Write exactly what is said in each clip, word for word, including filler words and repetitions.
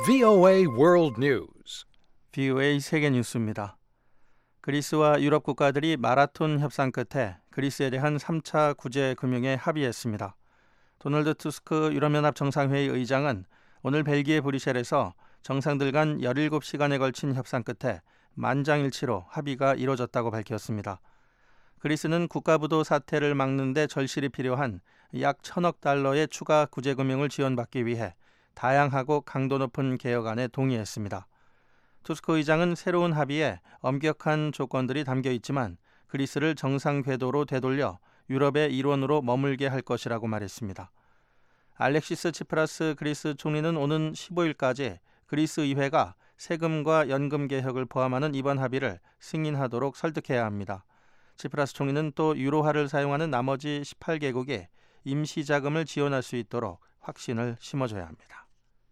브이오에이 World News. 브이오에이 세계 뉴스입니다. 그리스와 유럽 국가들이 마라톤 협상 끝에 그리스에 대한 삼 차 구제 금융에 합의했습니다. 도널드 투스크 유럽연합 정상회의 의장은 오늘 벨기에 브뤼셀에서 정상들 간 열일곱 시간에 걸친 협상 끝에 만장일치로 합의가 이뤄졌다고 밝혔습니다. 그리스는 국가부도 사태를 막는 데 절실히 필요한 약 천억 달러의 추가 구제 금융을 지원받기 위해 다양하고 강도 높은 개혁안에 동의했습니다. 투스크 의장은 새로운 합의에 엄격한 조건들이 담겨 있지만 그리스를 정상 궤도로 되돌려 유럽의 일원으로 머물게 할 것이라고 말했습니다. 알렉시스 치프라스 그리스 총리는 오는 십오일까지 그리스 의회가 세금과 연금 개혁을 포함하는 이번 합의를 승인하도록 설득해야 합니다. 치프라스 총리는 또 유로화를 사용하는 나머지 십팔 개국에 임시자금을 지원할 수 있도록 확신을 심어줘야 합니다.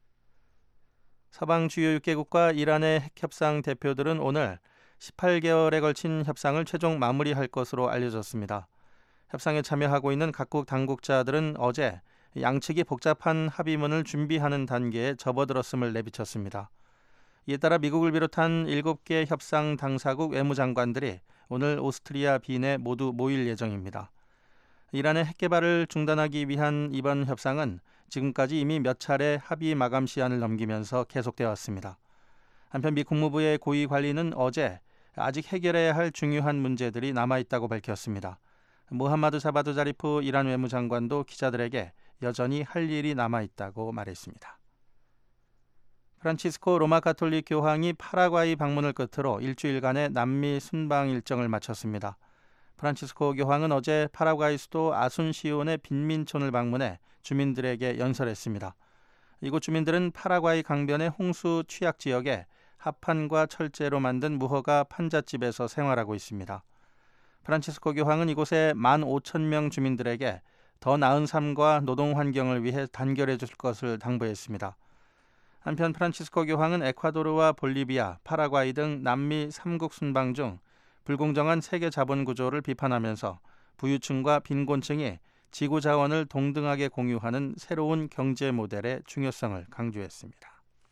서방 주요 육 개국과 이란의 핵협상 대표들은 오늘 십팔 개월에 걸친 협상을 최종 마무리할 것으로 알려졌습니다. 협상에 참여하고 있는 각국 당국자들은 어제 양측이 복잡한 합의문을 준비하는 단계에 접어들었음을 내비쳤습니다. 이에 따라 미국을 비롯한 일곱 개 협상 당사국 외무장관들이 오늘 오스트리아 빈에 모두 모일 예정입니다. 이란의 핵개발을 중단하기 위한 이번 협상은 지금까지 이미 몇 차례 합의 마감 시한을 넘기면서 계속되어 왔습니다. 한편 미 국무부의 고위 관리는 어제 아직 해결해야 할 중요한 문제들이 남아있다고 밝혔습니다. 무함마드 자바드 자리프 이란 외무장관도 기자들에게 여전히 할 일이 남아있다고 말했습니다. 프란치스코 로마 가톨릭 교황이 파라과이 방문을 끝으로 일주일간의 남미 순방 일정을 마쳤습니다. 프란치스코 교황은 어제 파라과이 수도 아순시온의 빈민촌을 방문해 주민들에게 연설했습니다. 이곳 주민들은 파라과이 강변의 홍수 취약 지역에 합판과 철제로 만든 무허가 판잣집에서 생활하고 있습니다. 프란치스코 교황은 이곳에 만 오천 명 주민들에게 더 나은 삶과 노동 환경을 위해 단결해 줄 것을 당부했습니다. 한편 프란치스코 교황은 에콰도르와 볼리비아, 파라과이 등 남미 삼국 순방 중 불공정한 세계 자본 구조를 비판하면서 부유층과 빈곤층이 지구 자원을 동등하게 공유하는 새로운 경제 모델의 중요성을 강조했습니다.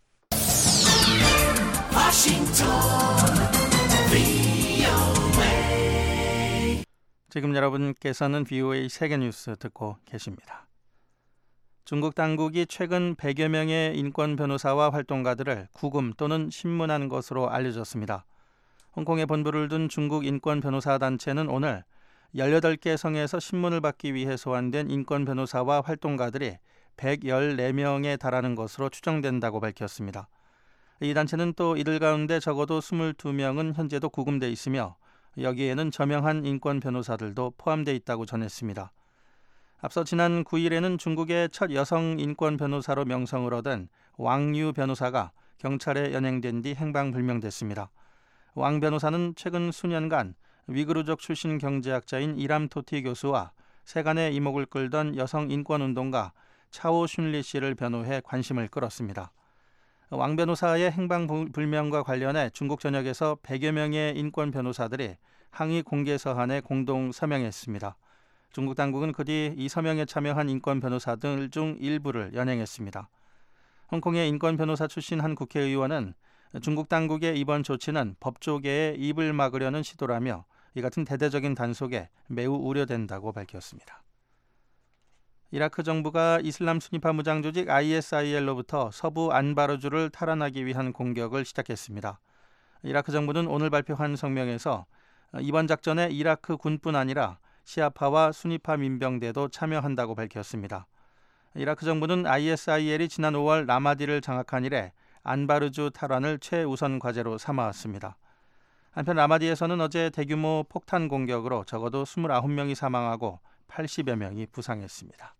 지금 여러분께서는 브이오에이 세계뉴스 듣고 계십니다. 중국 당국이 최근 백여 명의 인권 변호사와 활동가들을 구금 또는 신문한 것으로 알려졌습니다. 홍콩에 본부를 둔 중국 인권 변호사 단체는 오늘 열여덟 개 성에서 신문을 받기 위해 소환된 인권 변호사와 활동가들이 백십사 명에 달하는 것으로 추정된다고 밝혔습니다. 이 단체는 또 이들 가운데 적어도 이십이 명은 현재도 구금돼 있으며 여기에는 저명한 인권 변호사들도 포함돼 있다고 전했습니다. 앞서 지난 구일에는 중국의 첫 여성 인권 변호사로 명성을 얻은 왕유 변호사가 경찰에 연행된 뒤 행방불명됐습니다. 왕 변호사는 최근 수년간 위구르족 출신 경제학자인 이람 토티 교수와 세간의 이목을 끌던 여성 인권운동가 차오 슌리 씨를 변호해 관심을 끌었습니다. 왕 변호사의 행방불명과 관련해 중국 전역에서 백여 명의 인권 변호사들이 항의 공개 서한에 공동 서명했습니다. 중국 당국은 그 뒤 이 서명에 참여한 인권 변호사들 중 일부를 연행했습니다. 홍콩의 인권 변호사 출신 한 국회의원은 중국 당국의 이번 조치는 법조계의 입을 막으려는 시도라며 이 같은 대대적인 단속에 매우 우려된다고 밝혔습니다. 이라크 정부가 이슬람 순위파 무장 조직 아이에스아이엘로부터 서부 안바르주를 탈환하기 위한 공격을 시작했습니다. 이라크 정부는 오늘 발표한 성명에서 이번 작전에 이라크 군뿐 아니라 시아파와 순위파 민병대도 참여한다고 밝혔습니다. 이라크 정부는 아이에스아이엘이 지난 오월 라마디를 장악한 이래 안바르주 탈환을 최우선 과제로 삼아왔습니다. 한편 라마디에서는 어제 대규모 폭탄 공격으로 적어도 이십구 명이 사망하고 팔십여 명이 부상했습니다.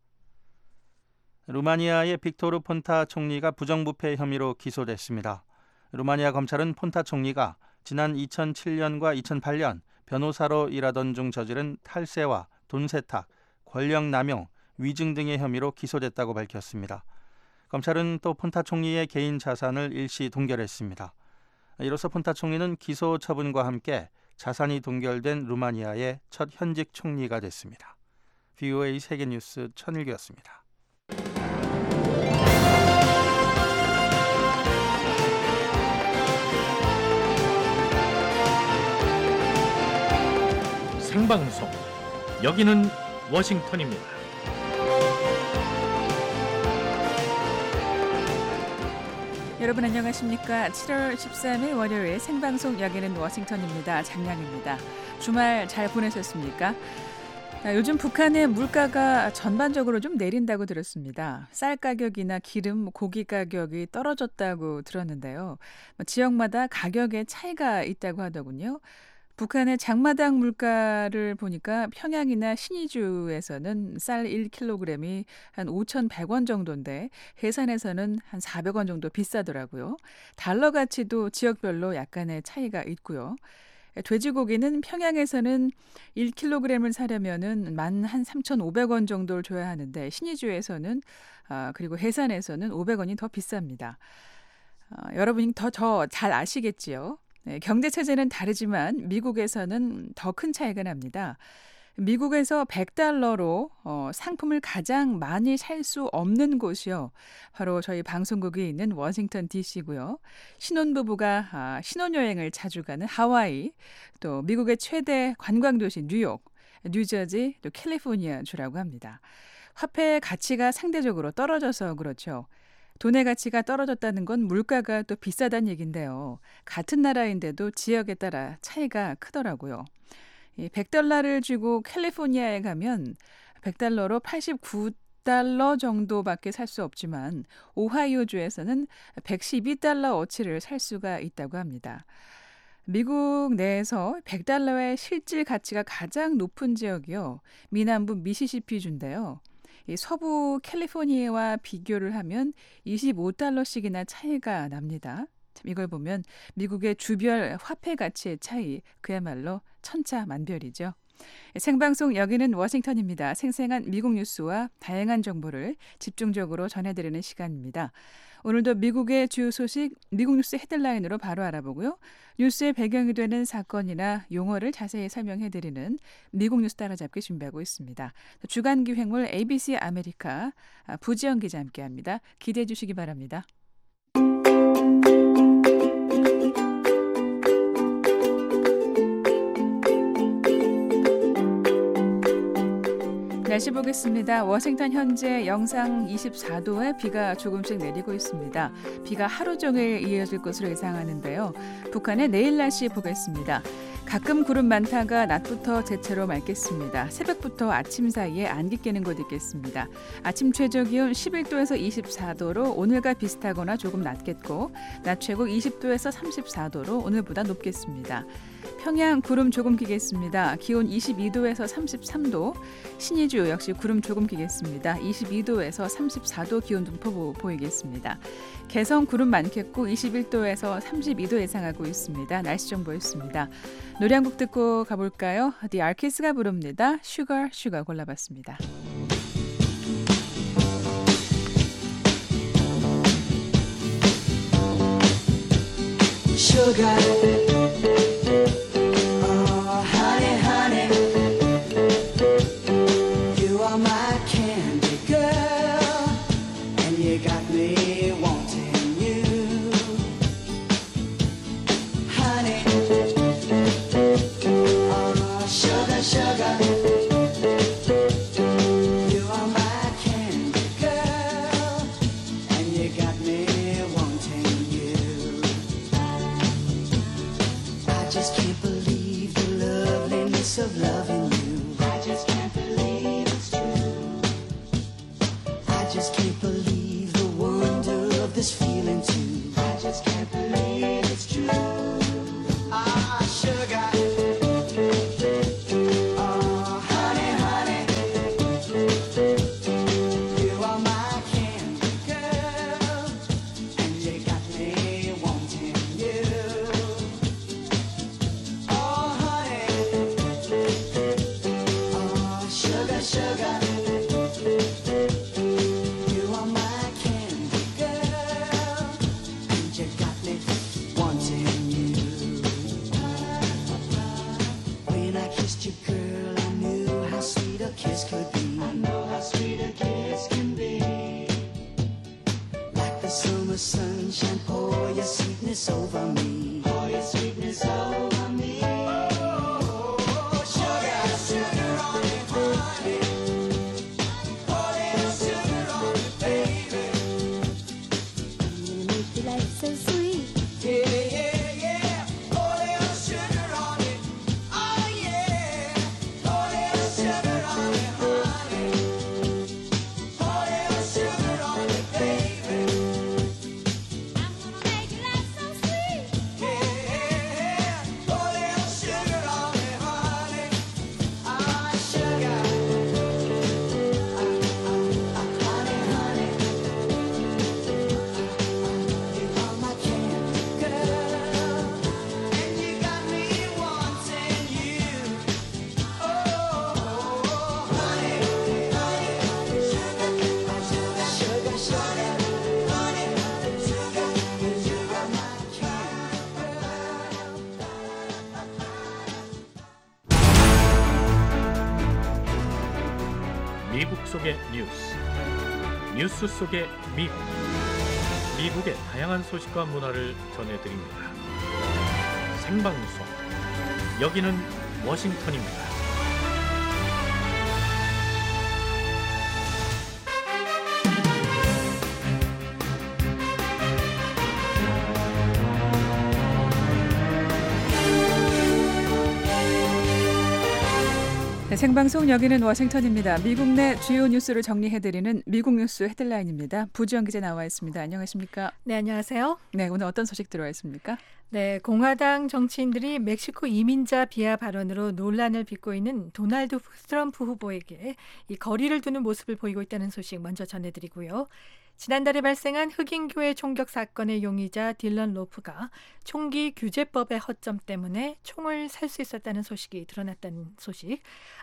루마니아의 빅토르 폰타 총리가 부정부패 혐의로 기소됐습니다. 루마니아 검찰은 폰타 총리가 지난 이천칠년과 이천팔년 변호사로 일하던 중 저지른 탈세와 돈 세탁, 권력 남용, 위증 등의 혐의로 기소됐다고 밝혔습니다. 검찰은 또 폰타 총리의 개인 자산을 일시 동결했습니다. 이로써 폰타 총리는 기소 처분과 함께 자산이 동결된 루마니아의 첫 현직 총리가 됐습니다. 브이오에이 세계뉴스 천일규였습니다. 생방송. 여기는 워싱턴입니다. 여러분 안녕하십니까? 칠월 십삼일 월요일 생방송 여기는 워싱턴입니다. 장량입니다. 주말 잘 보내셨습니까? 요즘 북한의 물가가 전반적으로 좀 내린다고 들었습니다. 쌀 가격이나 기름, 고기 가격이 떨어졌다고 들었는데요. 지역마다 가격의 차이가 있다고 하더군요. 북한의 장마당 물가를 보니까 평양이나 신의주에서는 쌀 일 킬로그램이 한 오천백 원 정도인데 해산에서는 한 사백 원 정도 비싸더라고요. 달러 가치도 지역별로 약간의 차이가 있고요. 돼지고기는 평양에서는 일 킬로그램을 사려면은 만 한 삼천오백 원 정도를 줘야 하는데 신의주에서는 아, 그리고 해산에서는 오백 원이 더 비쌉니다. 어, 여러분이 더 저 잘 아시겠지요? 네, 경제 체제는 다르지만 미국에서는 더 큰 차이가 납니다. 미국에서 백 달러로 어, 상품을 가장 많이 살 수 없는 곳이요. 바로 저희 방송국이 있는 워싱턴 디씨고요. 신혼부부가 아, 신혼여행을 자주 가는 하와이, 또 미국의 최대 관광도시 뉴욕, 뉴저지, 또 캘리포니아 주라고 합니다. 화폐의 가치가 상대적으로 떨어져서 그렇죠. 돈의 가치가 떨어졌다는 건 물가가 또 비싸다는 얘기인데요. 같은 나라인데도 지역에 따라 차이가 크더라고요. 백 달러를 주고 캘리포니아에 가면 백 달러로 팔십구 달러 정도밖에 살 수 없지만 오하이오주에서는 백십이 달러 어치를 살 수가 있다고 합니다. 미국 내에서 백 달러의 실질 가치가 가장 높은 지역이요. 미남부 미시시피주인데요. 이 서부 캘리포니아와 비교를 하면 이십오 달러씩이나 차이가 납니다. 이걸 보면 미국의 주별 화폐 가치의 차이 그야말로 천차만별이죠. 생방송 여기는 워싱턴입니다. 생생한 미국 뉴스와 다양한 정보를 집중적으로 전해드리는 시간입니다. 오늘도 미국의 주요 소식, 미국 뉴스 헤드라인으로 바로 알아보고요. 뉴스의 배경이 되는 사건이나 용어를 자세히 설명해드리는 미국 뉴스 따라잡기 준비하고 있습니다. 주간 기획물 에이비씨 아메리카 부지영 기자 함께합니다. 기대해 주시기 바랍니다. 날씨 보겠습니다. 워싱턴 현재 영상 이십사 도에 비가 조금씩 내리고 있습니다. 비가 하루 종일 이어질 것으로 예상하는데요. 북한의 내일 날씨 보겠습니다. 가끔 구름 많다가 낮부터 대체로 맑겠습니다. 새벽부터 아침 사이에 안개 끼는 곳 있겠습니다. 아침 최저 기온 십일 도에서 이십사 도로 오늘과 비슷하거나 조금 낮겠고 낮 최고 이십 도에서 삼십사 도로 오늘보다 높겠습니다. 평양 구름 조금 끼겠습니다. 기온 이십이 도에서 삼십삼 도, 신의주 역시 구름 조금 끼겠습니다. 이십이 도에서 삼십사 도 기온 분포 보이겠습니다. 개성 구름 많겠고 이십일 도에서 삼십이 도 예상하고 있습니다. 날씨 정보였습니다. 노래 한 곡 듣고 가볼까요? The Arkids가 부릅니다. Sugar, Sugar 골라봤습니다. Sugar. Of loving you, I just can't believe it's true. I just can't believe the wonder of this feeling too. I just can't believe it's true. Ah, sugar. Oh, honey, honey. You are my candy girl, and you got me wanting you. Oh, honey. Sugar, you are my candy girl, and you got me wanting you. When I kissed you, girl, I knew how sweet a kiss could be. I know how sweet a kiss can be. Like the summer sunshine, pour your sweetness over me. Pour your sweetness over me. Oh, sugar. 미국 속의 뉴스, 뉴스 속의 미국, 미국의 다양한 소식과 문화를 전해드립니다. 생방송, 여기는 워싱턴입니다. 네, 생방송 여기는 워싱턴입니다. 미국 내 주요 뉴스를 정리해드리는 미국 뉴스 헤드라인입니다. 부지영 기자 나와 있습니다. 안녕하십니까? 네, 안녕하세요. 네, 오늘 어떤 소식 들어와 있습니까? 네, 공화당 정치인들이 멕시코 이민자 비하 발언으로 논란을 빚고 있는 도널드 트럼프 후보에게 이 거리를 두는 모습을 보이고 있다는 소식 먼저 전해드리고요. 지난달에 발생한 흑인교회 총격 사건의 용의자 딜런 로프가 총기 규제법의 허점 때문에 총을 살 수 있었다는 소식이 드러났다는 소식,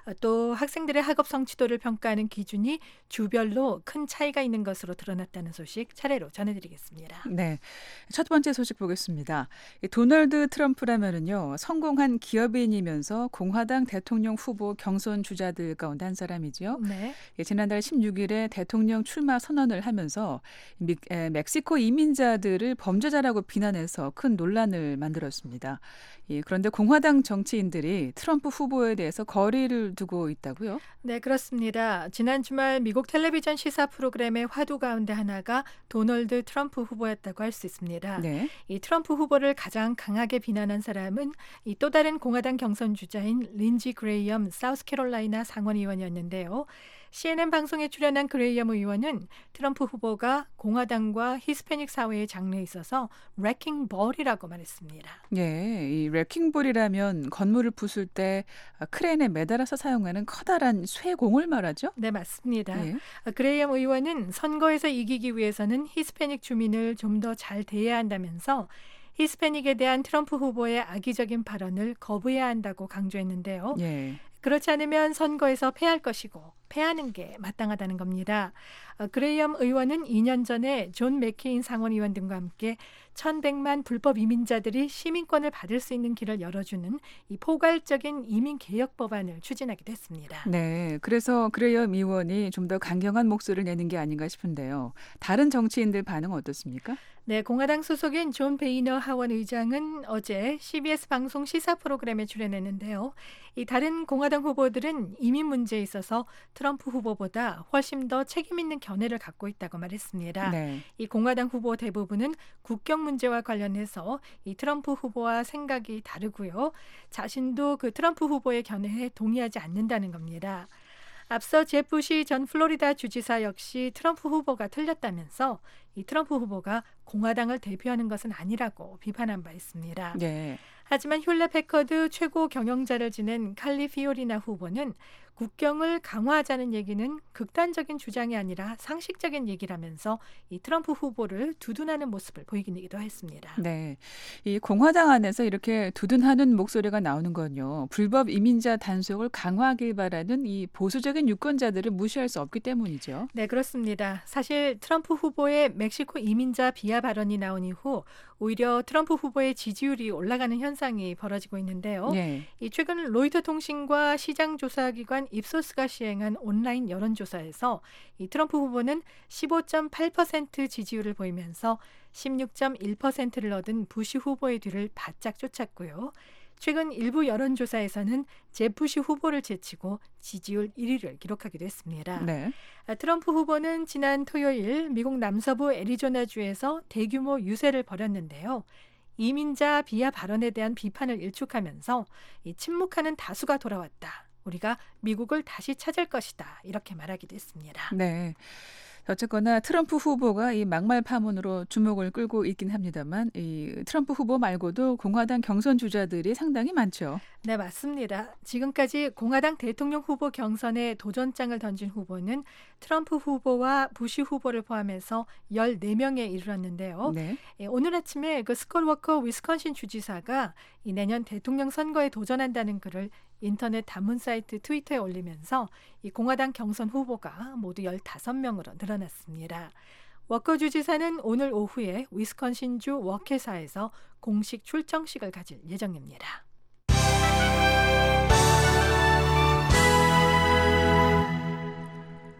또 학생들의 학업 성취도를 평가하는 기준이 주별로 큰 차이가 있는 것으로 드러났다는 소식 차례로 전해드리겠습니다. 네, 첫 번째 소식 보겠습니다. 도널드 트럼프라면은요, 성공한 기업인이면서 공화당 대통령 후보 경선 주자들 가운데 한 사람이죠. 네. 지난달 십육 일에 대통령 출마 선언을 하면서 미, 에, 멕시코 이민자들을 범죄자라고 비난해서 큰 논란을 만들었습니다. 예, 그런데 공화당 정치인들이 트럼프 후보에 대해서 거리를 두고 있다고요? 네, 그렇습니다. 지난 주말 미국 텔레비전 시사 프로그램의 화두 가운데 하나가 도널드 트럼프 후보였다고 할 수 있습니다. 네. 이 트럼프 후보를 가장 강하게 비난한 사람은 이 또 다른 공화당 경선 주자인 린지 그레이엄 사우스캐롤라이나 상원의원이었는데요. 씨엔엔 방송에 출연한 그레이엄 의원은 트럼프 후보가 공화당과 히스패닉 사회의 장래에 있어서 레킹 볼이라고 말했습니다. 예, 이 레킹볼이라면 건물을 부술 때 크레인에 매달아서 사용하는 커다란 쇠공을 말하죠? 네, 맞습니다. 예. 그레이엄 의원은 선거에서 이기기 위해서는 히스패닉 주민을 좀 더 잘 대해야 한다면서 히스패닉에 대한 트럼프 후보의 악의적인 발언을 거부해야 한다고 강조했는데요. 예. 그렇지 않으면 선거에서 패할 것이고 패하는 게 마땅하다는 겁니다. 어, 그레이엄 의원은 이 년 전에 존 맥케인 상원의원 등과 함께 천백만 불법 이민자들이 시민권을 받을 수 있는 길을 열어주는 이 포괄적인 이민 개혁 법안을 추진하기도 했습니다. 네, 그래서 그레이엄 의원이 좀 더 강경한 목소리를 내는 게 아닌가 싶은데요. 다른 정치인들 반응은 어떻습니까? 네, 공화당 소속인 존 베이너 하원 의장은 어제 씨비에스 방송 시사 프로그램에 출연했는데요. 이 다른 공화당 후보들은 이민 문제에 있어서 트럼프 후보보다 훨씬 더 책임 있는 견해를 갖고 있다고 말했습니다. 네. 이 공화당 후보 대부분은 국경 문제와 관련해서 이 트럼프 후보와 생각이 다르고요. 자신도 그 트럼프 후보의 견해에 동의하지 않는다는 겁니다. 앞서 제프 부시 전 플로리다 주지사 역시 트럼프 후보가 틀렸다면서 이 트럼프 후보가 공화당을 대표하는 것은 아니라고 비판한 바 있습니다. 네. 하지만 튠렛 패커드 최고 경영자를 지낸 칼리 피오리나 후보는 국경을 강화하자는 얘기는 극단적인 주장이 아니라 상식적인 얘기라면서 이 트럼프 후보를 두둔하는 모습을 보이기도 했습니다. 네, 이 공화당 안에서 이렇게 두둔하는 목소리가 나오는 건요. 불법 이민자 단속을 강화하길 바라는 이 보수적인 유권자들을 무시할 수 없기 때문이죠. 네, 그렇습니다. 사실 트럼프 후보의 멕시코 이민자 비하 발언이 나온 이후 오히려 트럼프 후보의 지지율이 올라가는 현상이 벌어지고 있는데요. 네. 이 최근 로이터 통신과 시장조사기관 입소스가 시행한 온라인 여론조사에서 이 트럼프 후보는 십오 점 팔 퍼센트 지지율을 보이면서 십육 점 일 퍼센트를 얻은 부시 후보의 뒤를 바짝 쫓았고요. 최근 일부 여론조사에서는 제프 부시 후보를 제치고 지지율 일 위를 기록하기도 했습니다. 네. 트럼프 후보는 지난 토요일 미국 남서부 애리조나주에서 대규모 유세를 벌였는데요. 이민자 비하 발언에 대한 비판을 일축하면서 이 침묵하는 다수가 돌아왔다. 우리가 미국을 다시 찾을 것이다. 이렇게 말하기도 했습니다. 네. 어쨌거나 트럼프 후보가 이 막말 파문으로 주목을 끌고 있긴 합니다만 이 트럼프 후보 말고도 공화당 경선 주자들이 상당히 많죠. 네, 맞습니다. 지금까지 공화당 대통령 후보 경선에 도전장을 던진 후보는 트럼프 후보와 부시 후보를 포함해서 열네 명에 이르렀는데요. 네. 예, 오늘 아침에 그 스콧 워커 위스콘신 주지사가 이 내년 대통령 선거에 도전한다는 글을 인터넷 단문 사이트 트위터에 올리면서 이 공화당 경선 후보가 모두 열다섯 명으로 늘어났습니다. 워커 주지사는 오늘 오후에 위스콘신주 워케사에서 공식 출정식을 가질 예정입니다.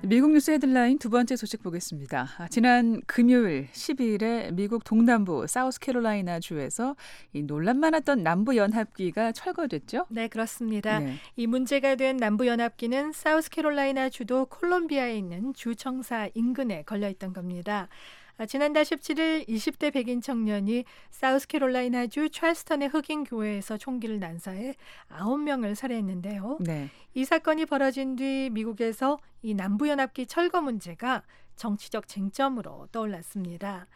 미국 뉴스 헤드라인 두 번째 소식 보겠습니다. 지난 금요일 십이일에 미국 동남부 사우스캐롤라이나 주에서 이 논란 많았던 남부연합기가 철거됐죠? 네, 그렇습니다. 네. 이 문제가 된 남부연합기는 사우스캐롤라이나 주도 콜롬비아에 있는 주청사 인근에 걸려있던 겁니다. 지난달 십칠일 이십 대 백인 청년이 사우스캐롤라이나주 찰스턴의 흑인 교회에서 총기를 난사해 아홉 명을 살해했는데요. 네. 이 사건이 벌어진 뒤 미국에서 이 남부연합기 철거 문제가 정치적 쟁점으로 떠올랐습니다.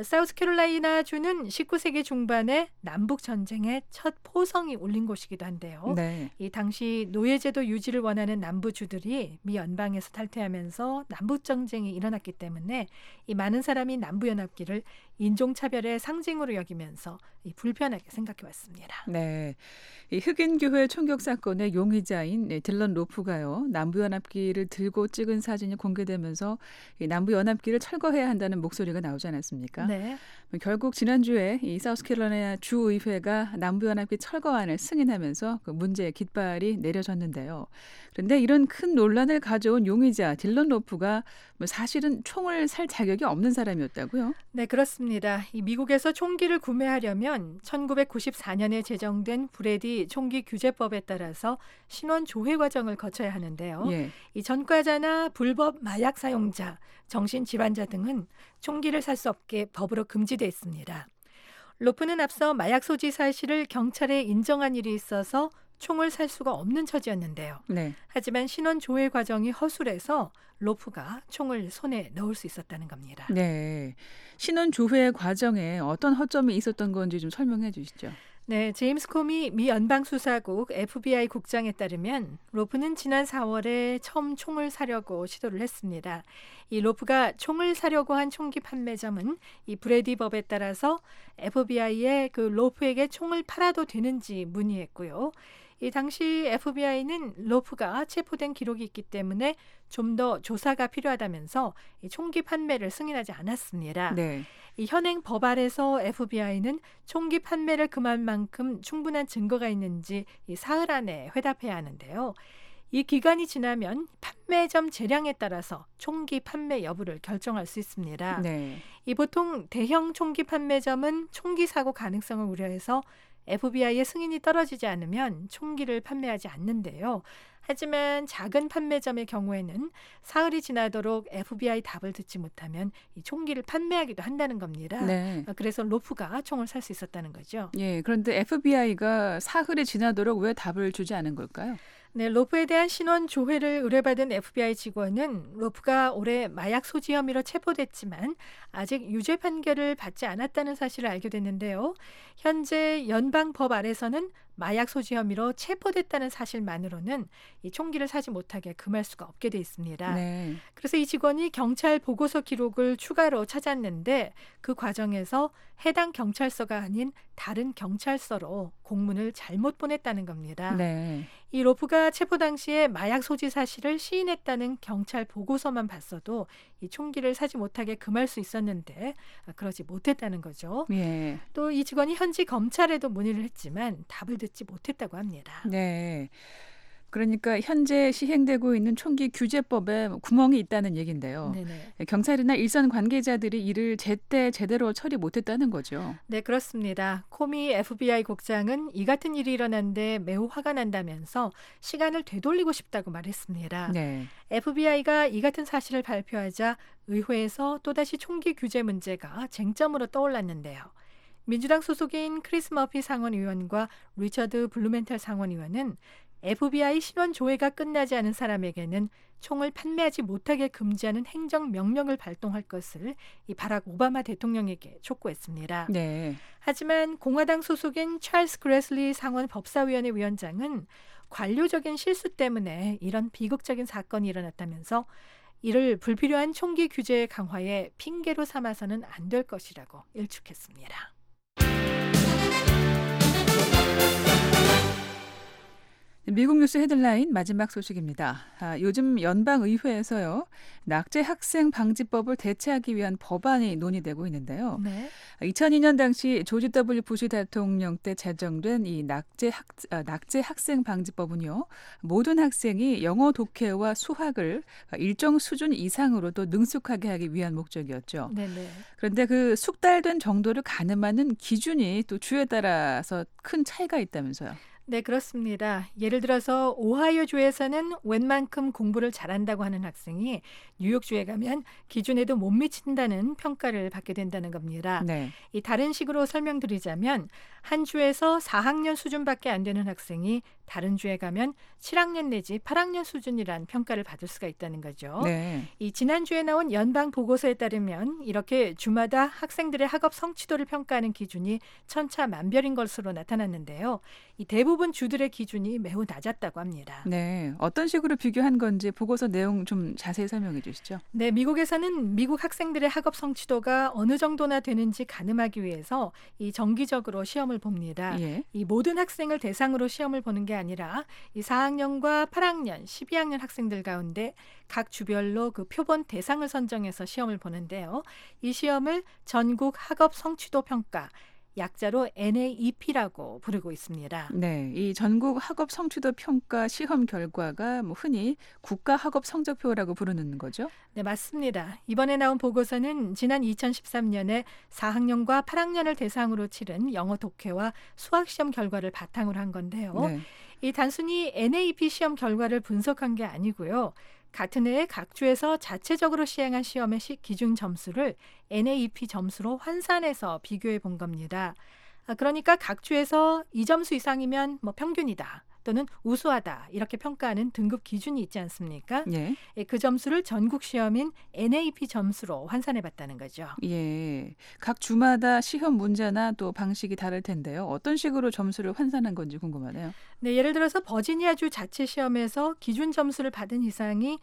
사우스캐롤라이나주는 십구 세기 중반에 남북 전쟁의 첫 포성이 울린 곳이기도 한데요. 네. 이 당시 노예제도 유지를 원하는 남부주들이 미 연방에서 탈퇴하면서 남북 전쟁이 일어났기 때문에 이 많은 사람이 남부연합기를 인종차별의 상징으로 여기면서 이 불편하게 생각해왔습니다. 네. 이 흑인 교회 총격 사건의 용의자인 딜런 로프가요. 남부연합기를 들고 찍은 사진이 공개되면서 이 남부연합기를 철거해야 한다는 목소리가 나오지 않았습니까? 네. 결국 지난주에 이 사우스캐롤라이나 주의회가 남부연합기 철거안을 승인하면서 그 문제의 깃발이 내려졌는데요. 그런데 이런 큰 논란을 가져온 용의자 딜런 로프가 사실은 총을 살 자격이 없는 사람이었다고요? 네, 그렇습니다. 이 미국에서 총기를 구매하려면 천구백구십사년에 제정된 브레디 총기 규제법에 따라서 신원 조회 과정을 거쳐야 하는데요. 예. 이 전과자나 불법 마약 사용자, 정신질환자 등은 총기를 살 수 없게 법으로 금지돼 있습니다. 로프는 앞서 마약 소지 사실을 경찰에 인정한 일이 있어서 총을 살 수가 없는 처지였는데요. 네. 하지만 신원 조회 과정이 허술해서 로프가 총을 손에 넣을 수 있었다는 겁니다. 네. 신원 조회 과정에 어떤 허점이 있었던 건지 좀 설명해 주시죠. 네, 제임스 코미 미 연방수사국 에프비아이 국장에 따르면 로프는 지난 사월에 처음 총을 사려고 시도를 했습니다. 이 로프가 총을 사려고 한 총기 판매점은 이 브레디 법에 따라서 에프비아이에 그 로프에게 총을 팔아도 되는지 문의했고요. 이 당시 에프비아이는 로프가 체포된 기록이 있기 때문에 좀 더 조사가 필요하다면서 이 총기 판매를 승인하지 않았습니다. 네. 이 현행 법 아래서 에프비아이는 총기 판매를 금할 만큼 충분한 증거가 있는지 이 사흘 안에 회답해야 하는데요. 이 기간이 지나면 판매점 재량에 따라서 총기 판매 여부를 결정할 수 있습니다. 네. 이 보통 대형 총기 판매점은 총기 사고 가능성을 우려해서 에프비아이의 승인이 떨어지지 않으면 총기를 판매하지 않는데요. 하지만 작은 판매점의 경우에는 사흘이 지나도록 에프비아이 답을 듣지 못하면 이 총기를 판매하기도 한다는 겁니다. 네. 그래서 로프가 총을 살 수 있었다는 거죠. 예, 그런데 에프비아이가 사흘이 지나도록 왜 답을 주지 않은 걸까요? 네, 로프에 대한 신원 조회를 의뢰받은 에프비아이 직원은 로프가 올해 마약 소지 혐의로 체포됐지만 아직 유죄 판결을 받지 않았다는 사실을 알게 됐는데요. 현재 연방법 아래서는 마약 소지 혐의로 체포됐다는 사실만으로는 이 총기를 사지 못하게 금할 수가 없게 돼 있습니다. 네. 그래서 이 직원이 경찰 보고서 기록을 추가로 찾았는데 그 과정에서 해당 경찰서가 아닌 다른 경찰서로 공문을 잘못 보냈다는 겁니다. 네. 이 로프가 체포 당시에 마약 소지 사실을 시인했다는 경찰 보고서만 봤어도 이 총기를 사지 못하게 금할 수 있었는데 그러지 못했다는 거죠. 예. 또 이 직원이 현지 검찰에도 문의를 했지만 답을 듣지 못했다고 합니다. 네. 그러니까 현재 시행되고 있는 총기 규제법에 구멍이 있다는 얘기인데요. 네네. 경찰이나 일선 관계자들이 이를 제때 제대로 처리 못했다는 거죠. 네, 그렇습니다. 코미 에프비아이 국장은 이 같은 일이 일어난데 매우 화가 난다면서 시간을 되돌리고 싶다고 말했습니다. 네. 에프비아이가 이 같은 사실을 발표하자 의회에서 또다시 총기 규제 문제가 쟁점으로 떠올랐는데요. 민주당 소속인 크리스 머피 상원의원과 리처드 블루멘탈 상원의원은 에프비아이 신원 조회가 끝나지 않은 사람에게는 총을 판매하지 못하게 금지하는 행정명령을 발동할 것을 이 바락 오바마 대통령에게 촉구했습니다. 네. 하지만 공화당 소속인 찰스 그레슬리 상원 법사위원회 위원장은 관료적인 실수 때문에 이런 비극적인 사건이 일어났다면서 이를 불필요한 총기 규제 강화의 핑계로 삼아서는 안 될 것이라고 일축했습니다. 미국 뉴스 헤드라인 마지막 소식입니다. 아, 요즘 연방의회에서요. 낙제 학생 방지법을 대체하기 위한 법안이 논의되고 있는데요. 네. 이천이 년 당시 조지 더블유 부시 대통령 때 제정된 이 낙제 학 아, 낙제 학생 방지법은요. 모든 학생이 영어 독해와 수학을 일정 수준 이상으로 또 능숙하게 하기 위한 목적이었죠. 네네. 그런데 그 숙달된 정도를 가늠하는 기준이 또 주에 따라서 큰 차이가 있다면서요. 네, 그렇습니다. 예를 들어서 오하이오주에서는 웬만큼 공부를 잘한다고 하는 학생이 뉴욕주에 가면 기준에도 못 미친다는 평가를 받게 된다는 겁니다. 네. 이 다른 식으로 설명드리자면 한 주에서 사 학년 수준밖에 안 되는 학생이 다른 주에 가면 칠 학년 내지 팔 학년 수준이란 평가를 받을 수가 있다는 거죠. 네. 이 지난주에 나온 연방 보고서에 따르면 이렇게 주마다 학생들의 학업 성취도를 평가하는 기준이 천차만별인 것으로 나타났는데요. 이 대부분 주들의 기준이 매우 낮았다고 합니다. 네. 어떤 식으로 비교한 건지 보고서 내용 좀 자세히 설명해 주시죠. 네, 미국에서는 미국 학생들의 학업 성취도가 어느 정도나 되는지 가늠하기 위해서 이 정기적으로 시험을 봅니다. 예. 이 모든 학생을 대상으로 시험을 보는 게 아니라 이 사 학년과 팔 학년, 십이 학년 학생들 가운데 각 주별로 그 표본 대상을 선정해서 시험을 보는데요. 이 시험을 전국 학업 성취도 평가, 약자로 엔 에이 이 피라고 부르고 있습니다. 네, 이 전국 학업 성취도 평가 시험 결과가 뭐 흔히 국가 학업 성적표라고 부르는 거죠? 네, 맞습니다. 이번에 나온 보고서는 지난 이천십삼 년에 사 학년과 팔 학년을 대상으로 치른 영어 독해와 수학 시험 결과를 바탕으로 한 건데요. 네. 이 단순히 엔 에이 이 피 시험 결과를 분석한 게 아니고요. 같은 해에 각 주에서 자체적으로 시행한 시험의 시 기준 점수를 엔 에이 이 피 점수로 환산해서 비교해 본 겁니다. 아, 그러니까 각 주에서 이 점수 이상이면 뭐 평균이다 또는 우수하다 이렇게 평가하는 등급 기준이 있지 않습니까? 예. 예, 그 점수를 전국 시험인 엔 에이 이 피 점수로 환산해 봤다는 거죠. 예. 각 주마다 시험 문제나 또 방식이 다를 텐데요. 어떤 식으로 점수를 환산한 건지 궁금하네요. 네, 예를 들어서 버지니아주 자체 시험에서 기준 점수를 받은 이상이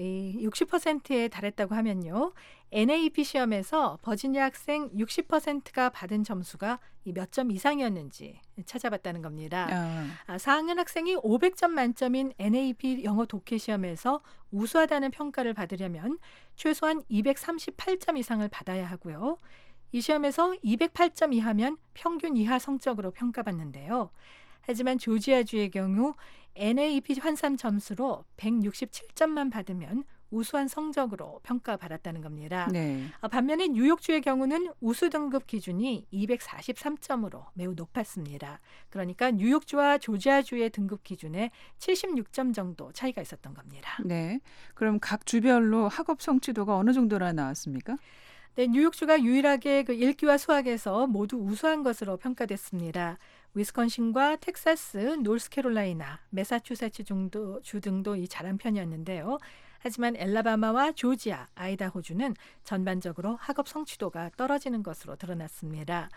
육십 퍼센트에 달했다고 하면요. 엔 에이 이 피 시험에서 버지니아 학생 육십 퍼센트가 받은 점수가 몇 점 이상이었는지 찾아봤다는 겁니다. 아, 아, 사 학년 학생이 오백 점 만점인 엔 에이 이 피 영어 독해 시험에서 우수하다는 평가를 받으려면 최소한 이백삼십팔 점 이상을 받아야 하고요. 이 시험에서 이백팔 점 이하면 평균 이하 성적으로 평가받는데요. 하지만 조지아주의 경우 엔 에이 이 피 환산 점수로 백육십칠 점만 받으면 우수한 성적으로 평가받았다는 겁니다. 네. 아, 반면에 뉴욕주의 경우는 우수 등급 기준이 이백사십삼 점으로 매우 높았습니다. 그러니까 뉴욕주와 조지아주의 등급 기준에 칠십육 점 정도 차이가 있었던 겁니다. 네. 그럼 각 주별로 학업 성취도가 어느 정도나 나왔습니까? 네, 뉴욕주가 유일하게 그 읽기와 수학에서 모두 우수한 것으로 평가됐습니다. 위스콘신과 텍사스, 노스캐롤라이나, 매사추세츠 정도 주 등도 이 잘한 편이었는데요. 하지만 엘라바마와 조지아, 아이다호주는 전반적으로 학업 성취도가 떨어지는 것으로 드러났습니다.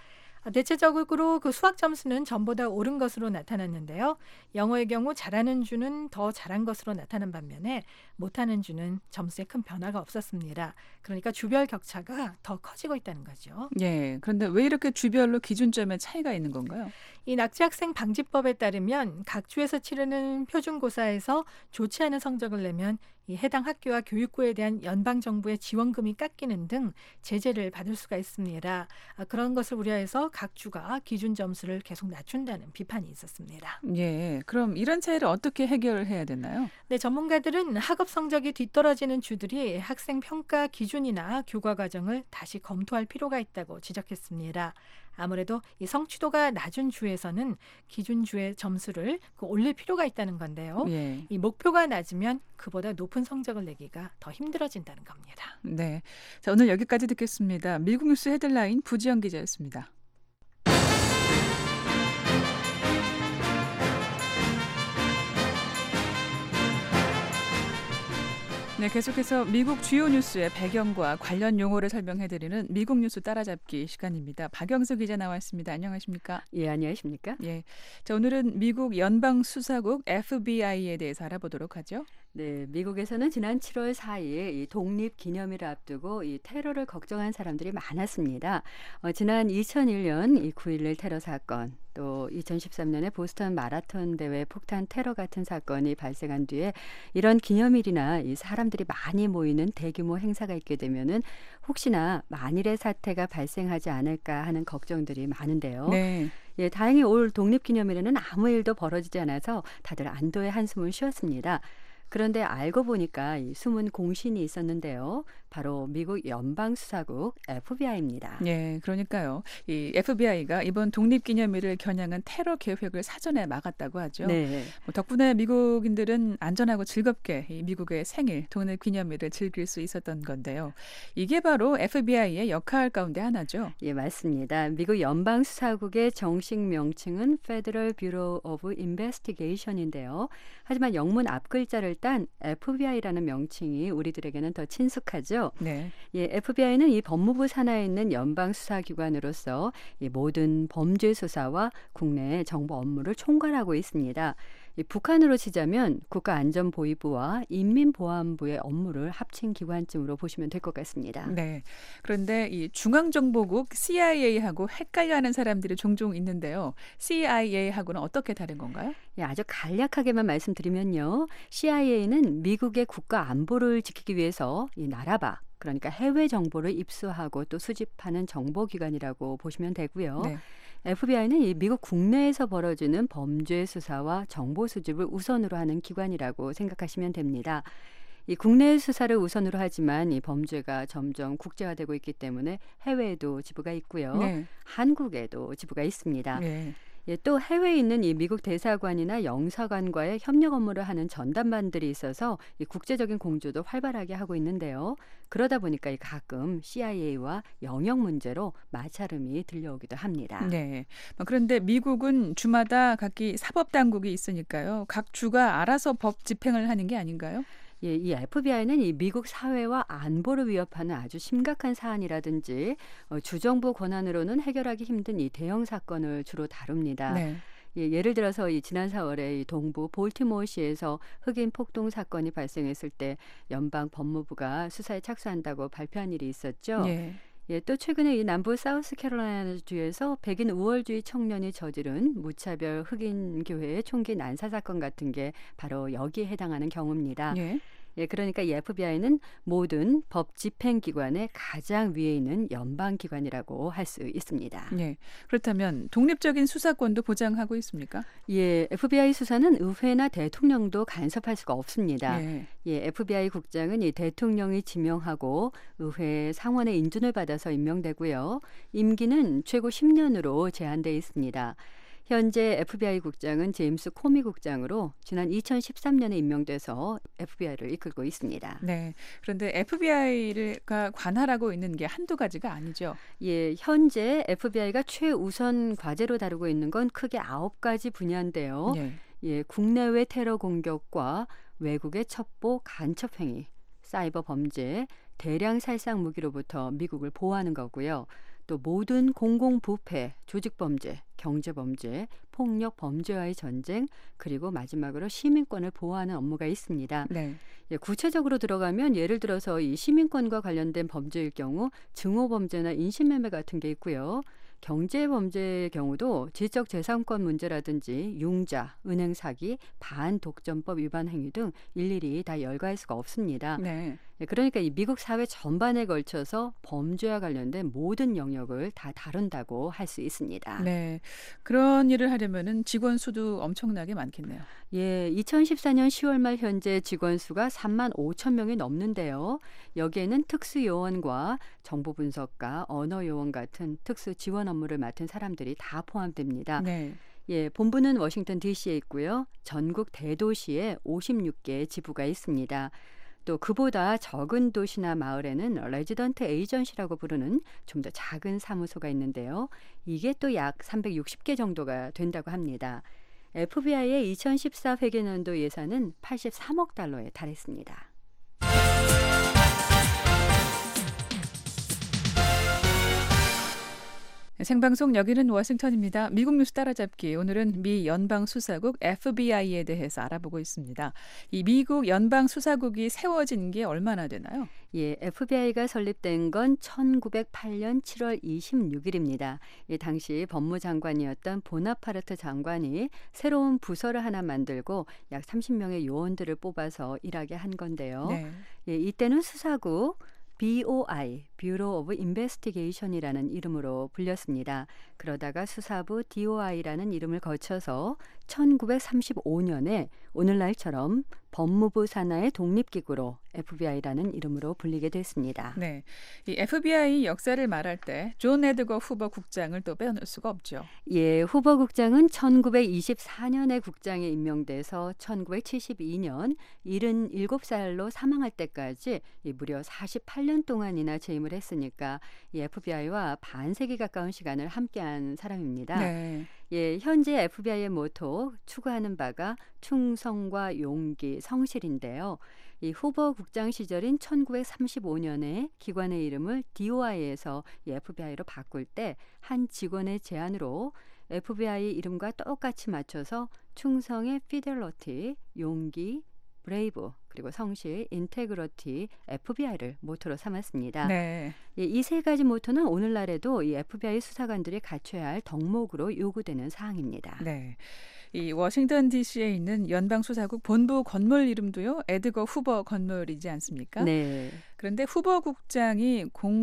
대체적으로 그 수학 점수는 전보다 오른 것으로 나타났는데요. 영어의 경우 잘하는 주는 더 잘한 것으로 나타난 반면에 못하는 주는 점수에 큰 변화가 없었습니다. 그러니까 주별 격차가 더 커지고 있다는 거죠. 예. 그런데 왜 이렇게 주별로 기준점에 차이가 있는 건가요? 이 낙제학생 방지법에 따르면 각 주에서 치르는 표준고사에서 좋지 않은 성적을 내면 이 해당 학교와 교육부에 대한 연방정부의 지원금이 깎이는 등 제재를 받을 수가 있습니다. 아, 그런 것을 우려해서 각 주가 기준 점수를 계속 낮춘다는 비판이 있었습니다. 예. 그럼 이런 차이를 어떻게 해결을 해야 되나요? 네, 전문가들은 학업 성적이 뒤떨어지는 주들이 학생 평가 기준이나 교과 과정을 다시 검토할 필요가 있다고 지적했습니다. 아무래도 이 성취도가 낮은 주에서는 기준 주의 점수를 그 올릴 필요가 있다는 건데요. 예. 이 목표가 낮으면 그보다 높은 성적을 내기가 더 힘들어진다는 겁니다. 네. 자, 오늘 여기까지 듣겠습니다. 미국 뉴스 헤드라인 부지영 기자였습니다. 네, 계속해서 미국 주요 뉴스의 배경과 관련 용어를 설명해드리는 미국 뉴스 따라잡기 시간입니다. 박영수 기자 나왔습니다. 안녕하십니까? 예, 안녕하십니까? 예, 자, 오늘은 미국 연방수사국 에프비아이에 대해서 알아보도록 하죠. 네, 미국에서는 지난 칠월 사일 이 독립기념일을 앞두고 이 테러를 걱정한 사람들이 많았습니다. 어, 지난 이천일년 이 구일일 테러 사건, 또 이천십삼년에 보스턴 마라톤 대회 폭탄 테러 같은 사건이 발생한 뒤에 이런 기념일이나 이 사람들이 많이 모이는 대규모 행사가 있게 되면은 혹시나 만일의 사태가 발생하지 않을까 하는 걱정들이 많은데요. 네. 예, 다행히 올 독립기념일에는 아무 일도 벌어지지 않아서 다들 안도의 한숨을 쉬었습니다. 그런데 알고 보니까 이 숨은 공신이 있었는데요. 바로 미국 연방수사국 에프비아이입니다. 예, 그러니까요. 이 에프비아이가 이번 독립기념일을 겨냥한 테러 계획을 사전에 막았다고 하죠. 네. 뭐 덕분에 미국인들은 안전하고 즐겁게 이 미국의 생일, 독립기념일을 즐길 수 있었던 건데요. 이게 바로 에프비아이의 역할 가운데 하나죠. 예, 맞습니다. 미국 연방수사국의 정식 명칭은 Federal Bureau of Investigation인데요. 하지만 영문 앞글자를 딴 에프비아이라는 명칭이 우리들에게는 더 친숙하죠. 네. 예, 에프비아이는 이 법무부 산하에 있는 연방수사기관으로서 이 모든 범죄 수사와 국내 정보 업무를 총괄하고 있습니다. 이 북한으로 치자면 국가안전보위부와 인민보안부의 업무를 합친 기관쯤으로 보시면 될 것 같습니다. 네. 그런데 이 중앙정보국 씨아이에이하고 헷갈려하는 사람들이 종종 있는데요. 씨아이에이하고는 어떻게 다른 건가요? 예, 아주 간략하게만 말씀드리면요. 씨아이에이는 미국의 국가 안보를 지키기 위해서 이 나라바, 그러니까 해외 정보를 입수하고 또 수집하는 정보기관이라고 보시면 되고요. 네. 에프비아이는 이 미국 국내에서 벌어지는 범죄 수사와 정보 수집을 우선으로 하는 기관이라고 생각하시면 됩니다. 이 국내 수사를 우선으로 하지만 이 범죄가 점점 국제화되고 있기 때문에 해외에도 지부가 있고요. 네. 한국에도 지부가 있습니다. 네. 예, 또 해외에 있는 이 미국 대사관이나 영사관과의 협력 업무를 하는 전담반들이 있어서 이 국제적인 공조도 활발하게 하고 있는데요. 그러다 보니까 이 가끔 씨아이에이와 영역 문제로 마찰음이 들려오기도 합니다. 네. 그런데 미국은 주마다 각기 사법당국이 있으니까요. 각 주가 알아서 법 집행을 하는 게 아닌가요? 예, 이 에프비아이는 이 미국 사회와 안보를 위협하는 아주 심각한 사안이라든지 어, 주정부 권한으로는 해결하기 힘든 이 대형 사건을 주로 다룹니다. 네. 예, 예를 들어서 이 지난 사월에 이 동부 볼티모어시에서 흑인 폭동 사건이 발생했을 때 연방 법무부가 수사에 착수한다고 발표한 일이 있었죠. 예. 예, 또 최근에 이 남부 사우스캐롤라이나주에서 백인 우월주의 청년이 저지른 무차별 흑인 교회의 총기 난사 사건 같은 게 바로 여기에 해당하는 경우입니다. 예. 예, 그러니까 이 에프비아이는 모든 법 집행기관의 가장 위에 있는 연방기관이라고 할 수 있습니다. 예. 그렇다면 독립적인 수사권도 보장하고 있습니까? 예, 에프비아이 수사는 의회나 대통령도 간섭할 수가 없습니다. 예. 예, 에프비아이 국장은 이 대통령이 지명하고 의회 상원의 인준을 받아서 임명되고요. 임기는 최고 십 년으로 제한돼 있습니다. 현재 에프비아이 국장은 제임스 코미 국장으로 지난 이천십삼년에 임명돼서 에프비아이를 이끌고 있습니다. 네. 그런데 에프비아이가 관할하고 있는 게 한두 가지가 아니죠. 예, 현재 에프비아이가 최우선 과제로 다루고 있는 건 크게 아홉 가지 분야인데요. 예. 예, 국내외 테러 공격과 외국의 첩보 간첩 행위, 사이버 범죄, 대량 살상 무기로부터 미국을 보호하는 거고요. 또 모든 공공부패, 조직범죄, 경제범죄, 폭력 범죄와의 전쟁, 그리고 마지막으로 시민권을 보호하는 업무가 있습니다. 네. 예, 구체적으로 들어가면 예를 들어서 이 시민권과 관련된 범죄일 경우 증오범죄나 인신매매 같은 게 있고요. 경제범죄의 경우도 지적재산권 문제라든지 융자, 은행 사기, 반독점법 위반 행위 등 일일이 다 열거할 수가 없습니다. 네. 예, 그러니까 이 미국 사회 전반에 걸쳐서 범죄와 관련된 모든 영역을 다 다룬다고 할 수 있습니다. 네. 그런 일을 하려면은 직원 수도 엄청나게 많겠네요. 예, 이천십사년 시월 말 현재 직원 수가 삼만 오천 명이 넘는데요. 여기에는 특수요원과 정보 분석가, 언어 요원 같은 특수 지원 업무를 맡은 사람들이 다 포함됩니다. 네. 예, 본부는 워싱턴 디씨에 있고요. 전국 대도시에 오십육 개의 지부가 있습니다. 또 그보다 적은 도시나 마을에는 레지던트 에이전시라고 부르는 좀 더 작은 사무소가 있는데요. 이게 또 약 삼백육십 개 정도가 된다고 합니다. 에프비아이의 이천십사 회계년도 예산은 팔십삼억 달러에 달했습니다. 생방송 여기는 워싱턴입니다. 미국 뉴스 따라잡기. 오늘은 미 연방수사국 에프비아이에 대해서 알아보고 있습니다. 이 미국 연방수사국이 세워진 게 얼마나 되나요? 예, 에프비아이가 설립된 건 천구백팔 년 칠월 이십육일입니다. 예, 당시 법무장관이었던 보나파르트 장관이 새로운 부서를 하나 만들고 약 삼십 명의 요원들을 뽑아서 일하게 한 건데요. 네. 예, 이때는 수사국 비오아이, Bureau of Investigation이라는 이름으로 불렸습니다. 그러다가 수사부 디오아이라는 이름을 거쳐서 천구백삼십오 년에 오늘날처럼 법무부 산하의 독립기구로 에프비아이라는 이름으로 불리게 됐습니다. 네, 이 에프비아이 역사를 말할 때 존 에드거 후보 국장을 또 빼놓을 수가 없죠. 예, 후보 국장은 천구백이십사 년에 국장에 임명돼서 천구백칠십이 년 칠십칠 살로 사망할 때까지 무려 사십팔 년 동안이나 재임을 했으니까 이 에프비아이와 반세기 가까운 시간을 함께한 사람입니다. 네. 예, 현재 에프비아이의 모토 추구하는 바가 충성과 용기, 성실인데요. 이 후보 국장 시절인 천구백삼십오 년에 기관의 이름을 디오아이에서 에프비아이로 바꿀 때 한 직원의 제안으로 에프비아이 이름과 똑같이 맞춰서 충성의 피델러티, 용기, 브레이브, 그리고 성실, 인테그러티, 에프비아이를 모토로 삼았습니다. 네. 이 세 가지 모토는 오늘날에도 이 에프비아이 수사관들이 갖춰야 할 덕목으로 요구되는 사항입니다. 네. 이 워싱턴 디씨에 있는 연방수사국 본부 건물 이름도요, 에드거 후버 건물이지 않습니까? 네. 그런데 후보 국장이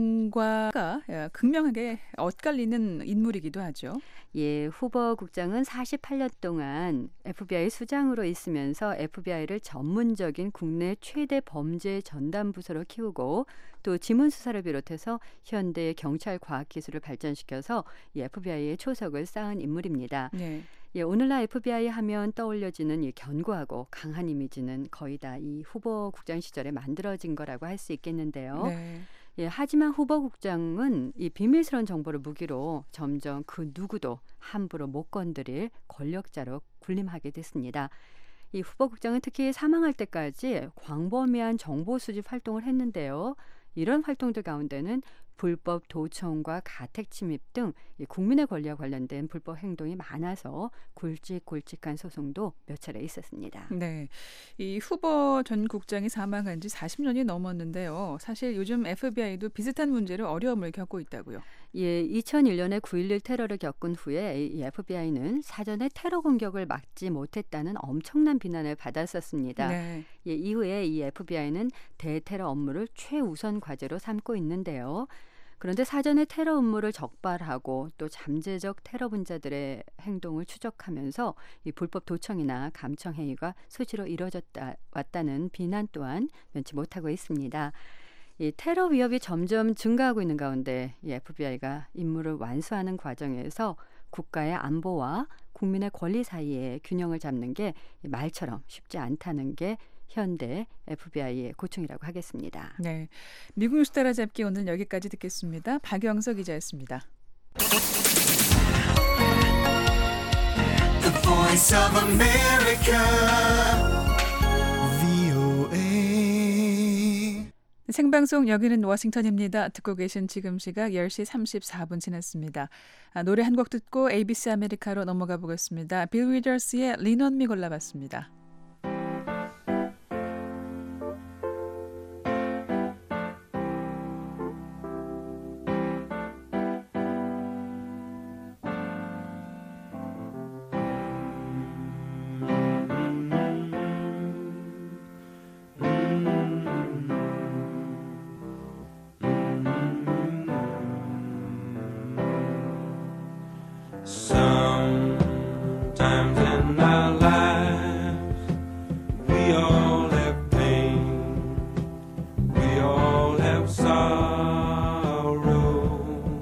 공과가 극명하게 엇갈리는 인물이기도 하죠. 예, 후보 국장은 사십팔 년 동안 에프비아이 수장으로 있으면서 에프비아이를 전문적인 국내 최대 범죄 전담 부서로 키우고 또 지문 수사를 비롯해서 현대의 경찰 과학 기술을 발전시켜서 이 에프비아이의 초석을 쌓은 인물입니다. 네. 예, 오늘날 에프비아이 하면 떠올려지는 이 견고하고 강한 이미지는 거의 다 이 후보 국장 시절에 만들어진 거라고 할 수 있겠는데요. 네. 예, 하지만 후보 국장은 이 비밀스러운 정보를 무기로 점점 그 누구도 함부로 못 건드릴 권력자로 군림하게 됐습니다. 이 후보 국장은 특히 사망할 때까지 광범위한 정보 수집 활동을 했는데요. 이런 활동들 가운데는 불법 도청과 가택 침입 등 국민의 권리와 관련된 불법 행동이 많아서 굵직굵직한 소송도 몇 차례 있었습니다. 네, 이 후보 전 국장이 사망한 지 사십 년이 넘었는데요. 사실 요즘 에프비아이도 비슷한 문제로 어려움을 겪고 있다고요. 예, 이천일 년에 구일일 테러를 겪은 후에 이 에프비아이는 사전에 테러 공격을 막지 못했다는 엄청난 비난을 받았었습니다. 네. 예, 이후에 이 에프비아이는 대테러 업무를 최우선 과제로 삼고 있는데요. 그런데 사전에 테러 음모를 적발하고 또 잠재적 테러 분자들의 행동을 추적하면서 이 불법 도청이나 감청 행위가 수시로 이뤄졌다 왔다는 비난 또한 면치 못하고 있습니다. 이 테러 위협이 점점 증가하고 있는 가운데 이 에프비아이가 임무를 완수하는 과정에서 국가의 안보와 국민의 권리 사이에 균형을 잡는 게 말처럼 쉽지 않다는 게 현대 에프비아이의 고충이라고 하겠습니다. 네, 미국 뉴스 따라잡기 오늘 여기까지 듣겠습니다. 박영석 기자였습니다. The Voice of America, 브이오에이. 생방송 여기는 워싱턴입니다. 듣고 계신 지금 시각 열 시 삼십사 분 지났습니다. 아, 노래 한 곡 듣고 에이비씨 아메리카로 넘어가 보겠습니다. 빌 위더스의 Lean on Me 골라봤습니다. Sometimes in our lives we all have pain, we all have sorrow,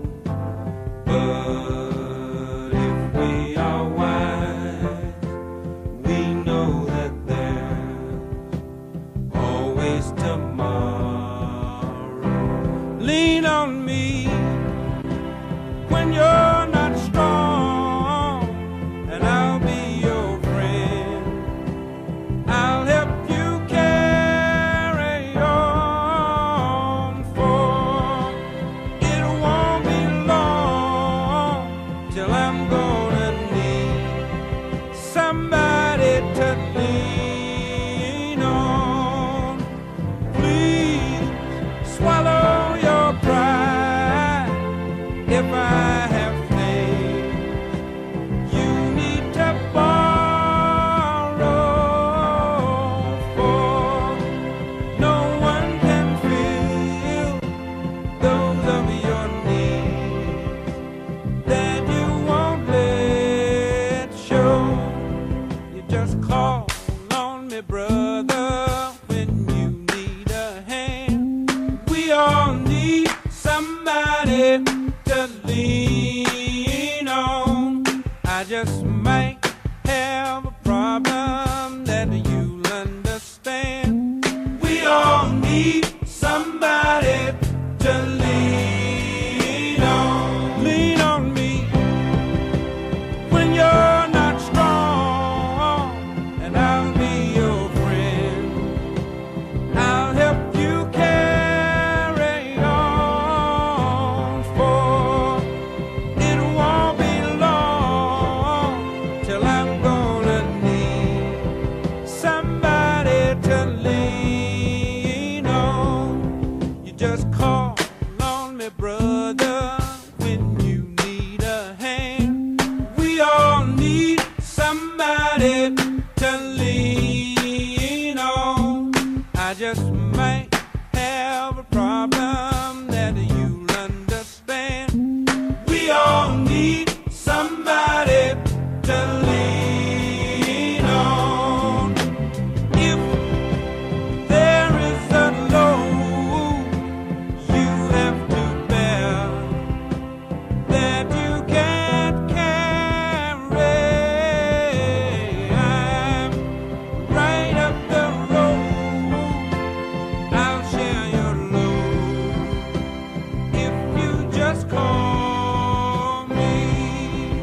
but if we are wise, we know that there's always tomorrow. Lean on me when you're not strong, and I'll be your friend. I'll help you carry on, for it won't be long We all need somebody to lean on. I just might have a problem that you'll understand. We all need somebody to lean on. Lean on me when you're not strong, and I'll be your friend. I'll help you carry on, for it won't be long till I'm gonna need somebody to lean on. You just call on me, brother, when you need a hand. We all need somebody to lean on. I just might have a problem that you'll understand. We all need somebody to lean on. If there is a load you have to bear that you can't carry, I'm right up the road. I'll share your load if you just call me.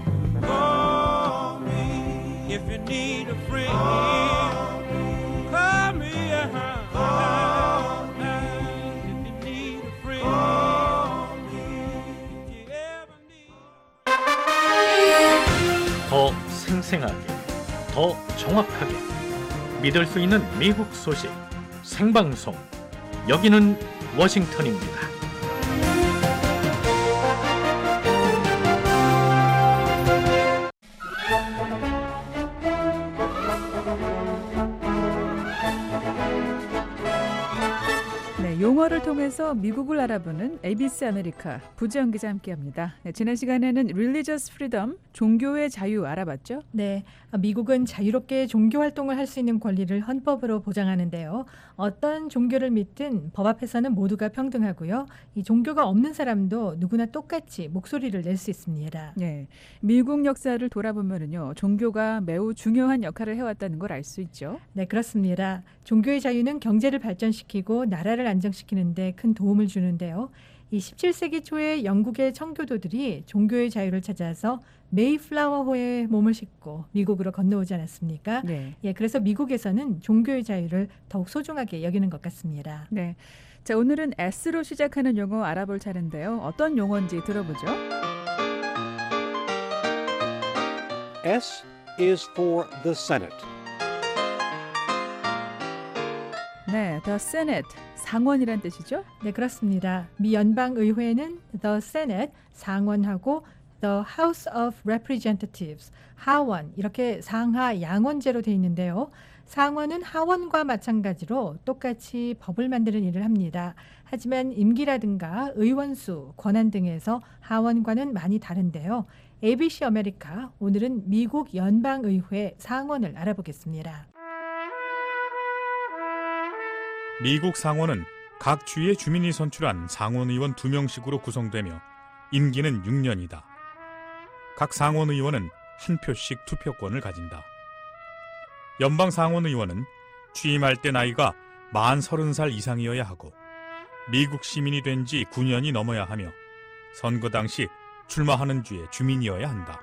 Call me if you need a friend. Call me, uh-huh. If you need a friend. If you ever need. 더 생생하게, 더 정확하게 믿을 수 있는 미국 소식 생방송. 여기는 워싱턴입니다. 네, 용어를 통해서 미국을 알아보는 에이비씨 아메리카 부지영 기자 함께합니다. 네, 지난 시간에는 Religious Freedom, 종교의 자유 알아봤죠? 네, 미국은 자유롭게 종교 활동을 할 수 있는 권리를 헌법으로 보장하는데요. 어떤 종교를 믿든 법 앞에서는 모두가 평등하고요. 이 종교가 없는 사람도 누구나 똑같이 목소리를 낼 수 있습니다. 네, 미국 역사를 돌아보면은요, 종교가 매우 중요한 역할을 해왔다는 걸 알 수 있죠. 네, 그렇습니다. 종교의 자유는 경제를 발전시키고 나라를 안정시키는 데 큰 도움을 주는데요. 이 십칠 세기 초에 영국의 청교도들이 종교의 자유를 찾아서 메이플라워호에 몸을 싣고 미국으로 건너오지 않았습니까? 네. 예, 그래서 미국에서는 종교의 자유를 더욱 소중하게 여기는 것 같습니다. 네. 자, 오늘은 S로 시작하는 용어 알아볼 차례인데요. 어떤 용어인지 들어보죠. S is for the Senate. 네, The Senate, 상원이란 뜻이죠? 네, 그렇습니다. 미 연방의회는 The Senate, 상원하고 The House of Representatives, 하원, 이렇게 상하 양원제로 되어 있는데요. 상원은 하원과 마찬가지로 똑같이 법을 만드는 일을 합니다. 하지만 임기라든가 의원수, 권한 등에서 하원과는 많이 다른데요. 에이비씨 아메리카, 오늘은 미국 연방의회 상원을 알아보겠습니다. 미국 상원은 각 주의 주민이 선출한 상원의원 두 명씩으로 구성되며 임기는 육 년이다. 각 상원의원은 한 표씩 투표권을 가진다. 연방 상원의원은 취임할 때 나이가 만 서른 살 이상이어야 하고 미국 시민이 된 지 구 년이 넘어야 하며 선거 당시 출마하는 주의 주민이어야 한다.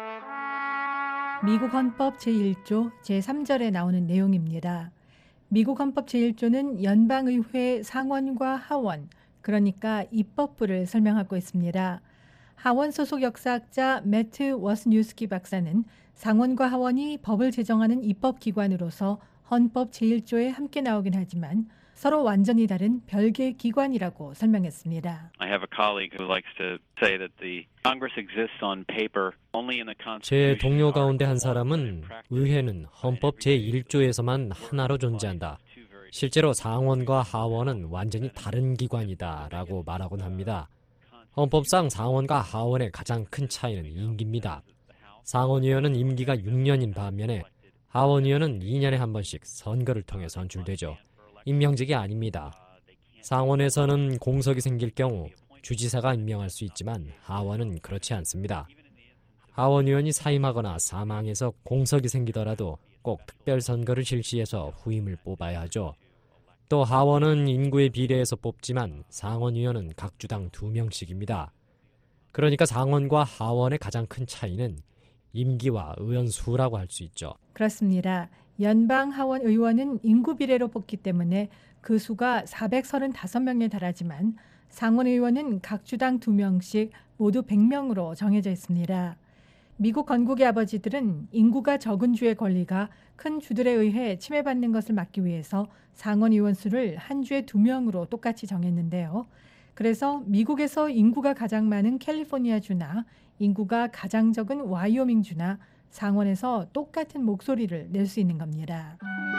미국 헌법 제일조 제삼 절에 나오는 내용입니다. 미국 헌법 제일조는 연방의회 상원과 하원, 그러니까 입법부를 설명하고 있습니다. 하원 소속 역사학자 매트 워스뉴스키 박사는 상원과 하원이 법을 제정하는 입법기관으로서 헌법 제일조에 함께 나오긴 하지만 서로 완전히 다른 별개의 기관이라고 설명했습니다. I have a colleague who likes to say that the Congress exists on paper only in the 제 Constitution. 동료 가운데 한 사람은 의회는 헌법 제일조에서만 하나로 존재한다. 실제로 상원과 하원은 완전히 다른 기관이다 라고 말하곤 합니다. 헌법상 상원과 하원의 가장 큰 차이는 임기입니다. 상원의원은 임기가 육 년인 반면에 하원의원은 이 년에 한 번씩 선거를 통해 선출되죠. 임명직이 아닙니다. 상원에서는 공석이 생길 경우 주지사가 임명할 수 있지만 하원은 그렇지 않습니다. 하원 의원이 사임하거나 사망해서 공석이 생기더라도 꼭 특별선거를 실시해서 후임을 뽑아야 하죠. 또 하원은 인구의 비례에서 뽑지만 상원 의원은 각 주당 두 명씩입니다. 그러니까 상원과 하원의 가장 큰 차이는 임기와 의원 수라고 할 수 있죠. 그렇습니다. 연방 하원 의원은 인구 비례로 뽑기 때문에 그 수가 사백삼십오 명에 달하지만 상원 의원은 각 주당 두 명씩 모두 백 명으로 정해져 있습니다. 미국 건국의 아버지들은 인구가 적은 주의 권리가 큰 주들에 의해 침해받는 것을 막기 위해서 상원 의원 수를 한 주에 두 명으로 똑같이 정했는데요. 그래서 미국에서 인구가 가장 많은 캘리포니아 주나 인구가 가장 적은 와이오밍 주나 상원에서 똑같은 목소리를 낼 수 있는 겁니다.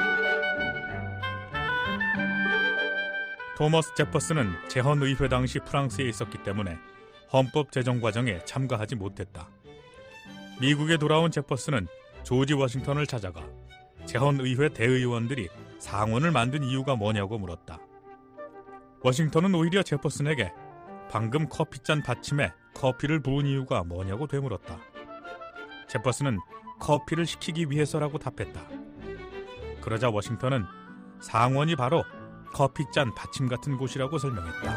토머스 제퍼슨은 재헌의회 당시 프랑스에 있었기 때문에 헌법 제정 과정에 참가하지 못했다. 미국에 돌아온 제퍼슨은 조지 워싱턴을 찾아가 재헌의회 대의원들이 상원을 만든 이유가 뭐냐고 물었다. 워싱턴은 오히려 제퍼슨에게 방금 커피잔 받침에 커피를 부은 이유가 뭐냐고 되물었다. 제퍼슨은 커피를 식히기 위해서라고 답했다. 그러자 워싱턴은 상원이 바로 커피잔 받침 같은 곳이라고 설명했다.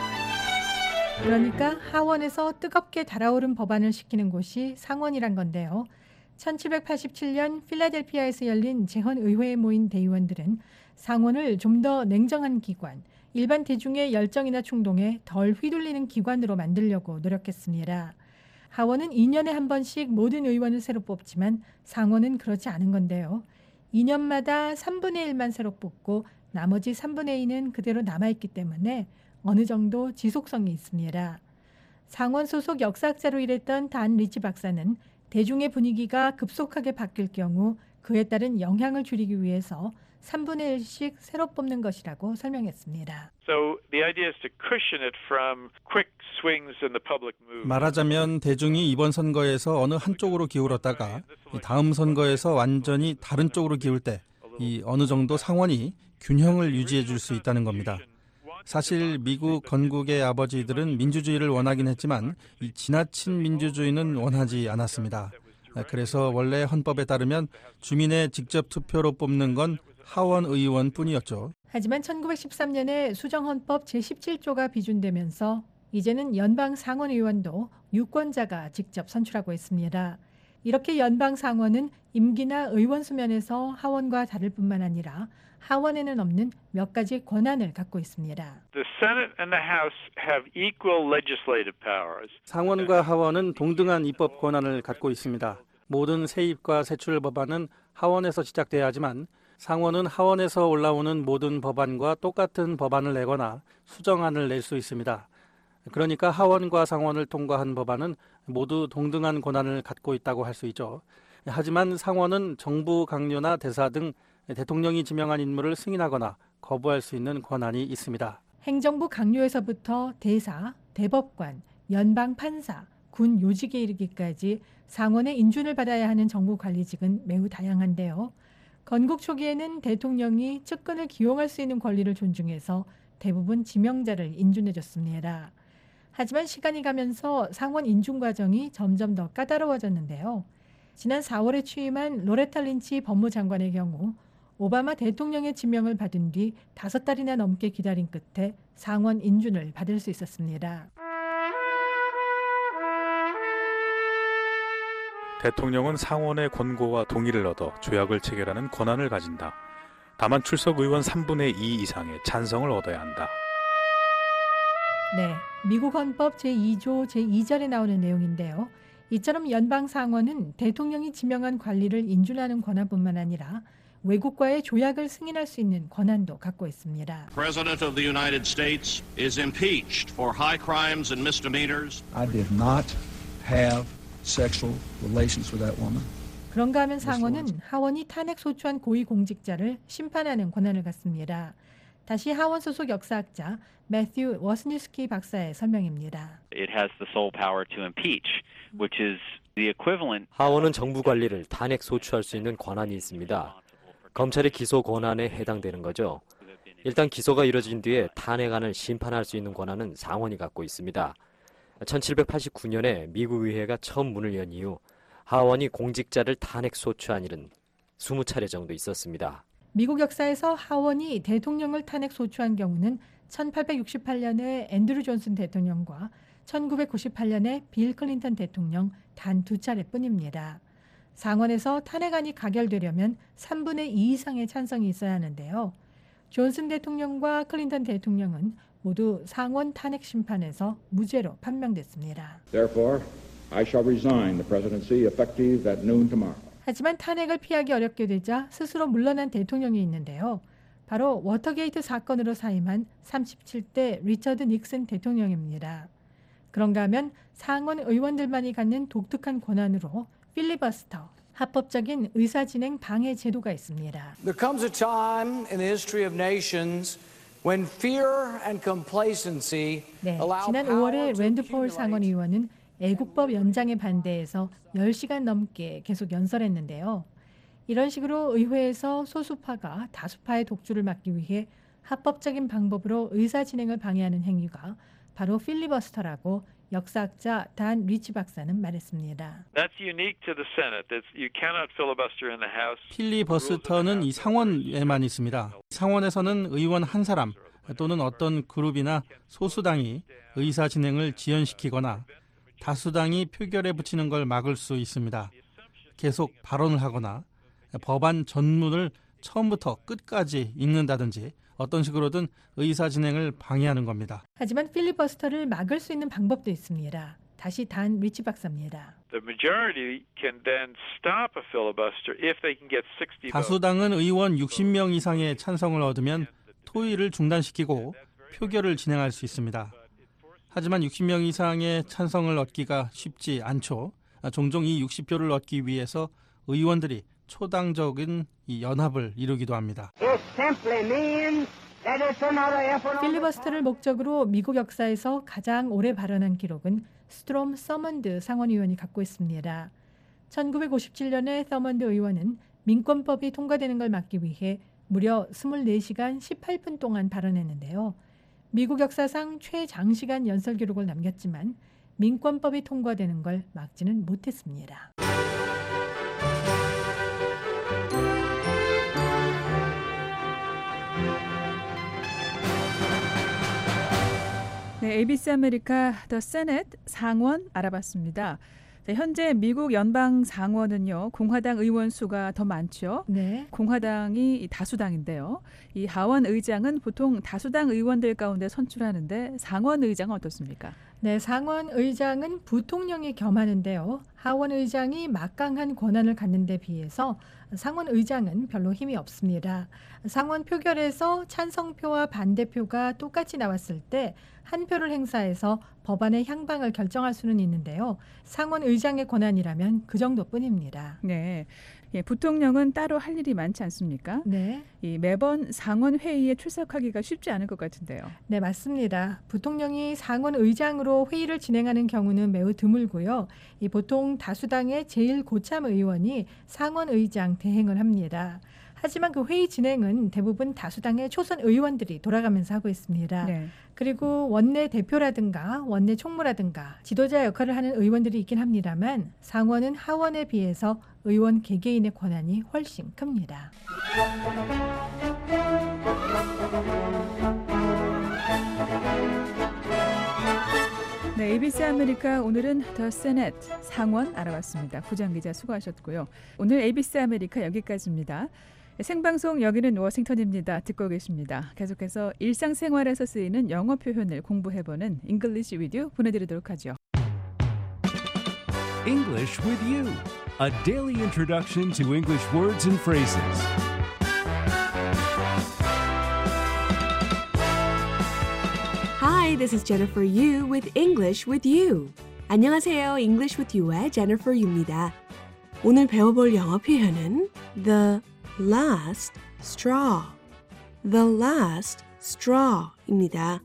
그러니까 하원에서 뜨겁게 달아오른 법안을 시키는 곳이 상원이란 건데요. 천칠백팔십칠 년 필라델피아에서 열린 재헌의회에 모인 대의원들은 상원을 좀 더 냉정한 기관, 일반 대중의 열정이나 충동에 덜 휘둘리는 기관으로 만들려고 노력했습니다. 하원은 이 년에 한 번씩 모든 의원을 새로 뽑지만 상원은 그렇지 않은 건데요. 이 년마다 삼분의 일만 새로 뽑고 나머지 삼분의 이는 그대로 남아있기 때문에 어느 정도 지속성이 있습니다. 상원 소속 역사학자로 일했던 단 리치 박사는 대중의 분위기가 급속하게 바뀔 경우 그에 따른 영향을 줄이기 위해서 삼분의 일씩 새로 뽑는 것이라고 설명했습니다. So the idea is to cushion it from quick swings in the public mood. 말하자면 대중이 이번 선거에서 어느 한쪽으로 기울었다가 다음 선거에서 완전히 다른 쪽으로 기울 때 이 어느 정도 상원이 균형을 유지해 줄 수 있다는 겁니다. 사실 미국 건국의 아버지들은 민주주의를 원하긴 했지만 이 지나친 민주주의는 원하지 않았습니다. 그래서 원래 헌법에 따르면 주민의 직접 투표로 뽑는 건 하원 의원뿐이었죠. 하지만 천구백십삼 년에 수정헌법 제십칠 조가 비준되면서 이제는 연방 상원 의원도 유권자가 직접 선출하고 있습니다. 이렇게 연방 상원은 임기나 의원 수면에서 하원과 다를 뿐만 아니라 하원에는 없는 몇 가지 권한을 갖고 있습니다. The Senate and the House have equal legislative powers. 상원과 하원은 동등한 입법 권한을 갖고 있습니다. 모든 세입과 세출 법안은 하원에서 시작돼야 하지만 상원은 하원에서 올라오는 모든 법안과 똑같은 법안을 내거나 수정안을 낼 수 있습니다. 그러니까 하원과 상원을 통과한 법안은 모두 동등한 권한을 갖고 있다고 할 수 있죠. 하지만 상원은 정부 강요나 대사 등 대통령이 지명한 인물을 승인하거나 거부할 수 있는 권한이 있습니다. 행정부 강요에서부터 대사, 대법관, 연방 판사, 군 요직에 이르기까지 상원의 인준을 받아야 하는 정부 관리직은 매우 다양한데요. 건국 초기에는 대통령이 측근을 기용할 수 있는 권리를 존중해서 대부분 지명자를 인준해줬습니다. 하지만 시간이 가면서 상원 인준 과정이 점점 더 까다로워졌는데요. 지난 사월에 취임한 로레타 린치 법무장관의 경우 오바마 대통령의 지명을 받은 뒤 다섯 달이나 넘게 기다린 끝에 상원 인준을 받을 수 있었습니다. 대통령은 상원의 권고와 동의를 얻어 조약을 체결하는 권한을 가진다. 다만 출석 의원 삼분의 이 이상의 찬성을 얻어야 한다. 네, 미국 헌법 제이 조 제이 절에 나오는 내용인데요. 이처럼 연방 상원은 대통령이 지명한 관리를 인준하는 권한뿐만 아니라 외국과의 조약을 승인할 수 있는 권한도 갖고 있습니다. President of the United States is impeached for high crimes and misdemeanors. I did not have sexual relations with that woman. 그런가 하면 상원은 하원이 탄핵 소추한 고위공직자를 심판하는 권한을 갖습니다. 다시 하원 소속 역사학자 매튜 워스니스키 박사의 설명입니다. It has the sole power to impeach, which is the equivalent. 하원은 정부 관리를 탄핵 소추할 수 있는 권한이 있습니다. 검찰의 기소 권한에 해당되는 거죠. 일단 기소가 이뤄진 뒤에 탄핵안을 심판할 수 있는 권한은 상원이 갖고 있습니다. 천칠백팔십구 년에 미국 의회가 처음 문을 연 이후 하원이 공직자를 탄핵 소추한 일은 이십 차례 정도 있었습니다. 미국 역사에서 하원이 대통령을 탄핵 소추한 경우는 천팔백육십팔 년에 앤드루 존슨 대통령과 천구백구십팔 년에 빌 클린턴 대통령 단 두 차례뿐입니다. 상원에서 탄핵안이 가결되려면 삼분의 이 이상의 찬성이 있어야 하는데요. 존슨 대통령과 클린턴 대통령은 모두 상원 탄핵 심판에서 무죄로 판명됐습니다. Therefore, I shall resign the presidency effective at noon tomorrow. 하지만 탄핵을 피하기 어렵게 되자 스스로 물러난 대통령이 있는데요. 바로 워터게이트 사건으로 사임한 삼십칠 대 리처드 닉슨 대통령입니다. 그런가 하면 상원 의원들만이 갖는 독특한 권한으로 필리버스터, 합법적인 의사진행 방해 제도가 있습니다. There comes a time in the history of nations when fear and complacency 네, allow 지난 power 오월에 to 랜드 폴 accumulate. 상원 의원은 애국법 연장에 반대해서 열 시간 넘게 계속 연설했는데요. 이런 식으로 의회에서 소수파가 다수파의 독주를 막기 위해 합법적인 방법으로 의사진행을 방해하는 행위가 바로 필리버스터라고 역사학자 단 리치 박사는 말했습니다. That's unique to the Senate. That's, you cannot filibuster in the House. 필리버스터는 이 상원에만 있습니다. 상원에서는 의원 한 사람 또는 어떤 그룹이나 소수당이 의사 진행을 지연시키거나 다수당이 표결에 붙이는 걸 막을 수 있습니다. 계속 발언을 하거나 법안 전문을 처음부터 끝까지 읽는다든지 어떤 식으로든 의사 진행을 방해하는 겁니다. 하지만 필리버스터를 막을 수 있는 방법도 있습니다. 다시 단 리치 박사입니다. The majority can then stop a filibuster if they can get sixty votes. 다수당은 의원 육십 명 이상의 찬성을 얻으면 토의를 중단시키고 표결을 진행할 수 있습니다. 하지만 육십 명 이상의 찬성을 얻기가 쉽지 않죠. 종종 이 육십 표를 얻기 위해서 의원들이 초당적인 이 연합을 이루기도 합니다. 필리버스터를 목적으로 미국 역사에서 가장 오래 발언한 기록은 스트롬 서먼드 상원의원이 갖고 있습니다. 천구백오십칠 년에 서먼드 의원은 민권법이 통과되는 걸 막기 위해 무려 이십사 시간 십팔 분 동안 발언했는데요. 미국 역사상 최장시간 연설 기록을 남겼지만 민권법이 통과되는 걸 막지는 못했습니다. 네, 에이비씨 아메리카 더 세넷 상원 알아봤습니다. 네, 현재 미국 연방 상원은요 공화당 의원 수가 더 많죠. 네. 공화당이 다수당인데요. 이 하원 의장은 보통 다수당 의원들 가운데 선출하는데 상원 의장은 어떻습니까? 네, 상원 의장은 부통령이 겸하는데요. 하원 의장이 막강한 권한을 갖는 데 비해서 상원 의장은 별로 힘이 없습니다. 상원 표결에서 찬성표와 반대표가 똑같이 나왔을 때 한 표를 행사해서 법안의 향방을 결정할 수는 있는데요. 상원 의장의 권한이라면 그 정도뿐입니다. 네, 예, 부통령은 따로 할 일이 많지 않습니까? 네. 이 매번 상원 회의에 출석하기가 쉽지 않을 것 같은데요. 네, 맞습니다. 부통령이 상원 의장으로 회의를 진행하는 경우는 매우 드물고요. 이 보통 다수당의 제일 고참 의원이 상원 의장 대행을 합니다. 하지만 그 회의 진행은 대부분 다수당의 초선 의원들이 돌아가면서 하고 있습니다. 네. 그리고 원내 대표라든가 원내 총무라든가 지도자 역할을 하는 의원들이 있긴 합니다만 상원은 하원에 비해서 의원 개개인의 권한이 훨씬 큽니다. 네, 에이비씨 아메리카 오늘은 더 세넷 상원 알아봤습니다. 부장 기자 수고하셨고요. 오늘 에이비씨 아메리카 여기까지입니다. 생방송 여기는 워싱턴입니다. 듣고 계십니다. 계속해서 일상생활에서 쓰이는 영어 표현을 공부해보는 English with You 보내드리도록 하죠. English with You, a daily introduction to English words and phrases. Hi, this is Jennifer Yu with English with You. 안녕하세요. English with You의 Jennifer Yu입니다. 오늘 배워볼 영어 표현은 the last straw. The last straw입니다.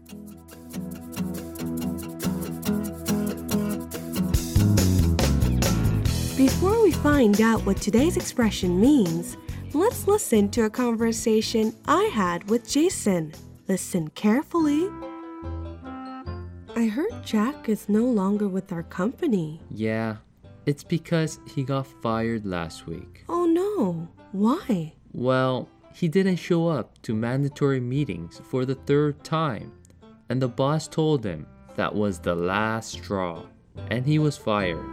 Before we find out what today's expression means, Let's listen to a conversation I had with Jason. Listen carefully. I heard Jack is no longer with our company. Yeah, it's because he got fired last week. Oh no, why? Well, he didn't show up to mandatory meetings for the third time, and the boss told him that was the last straw, and he was fired.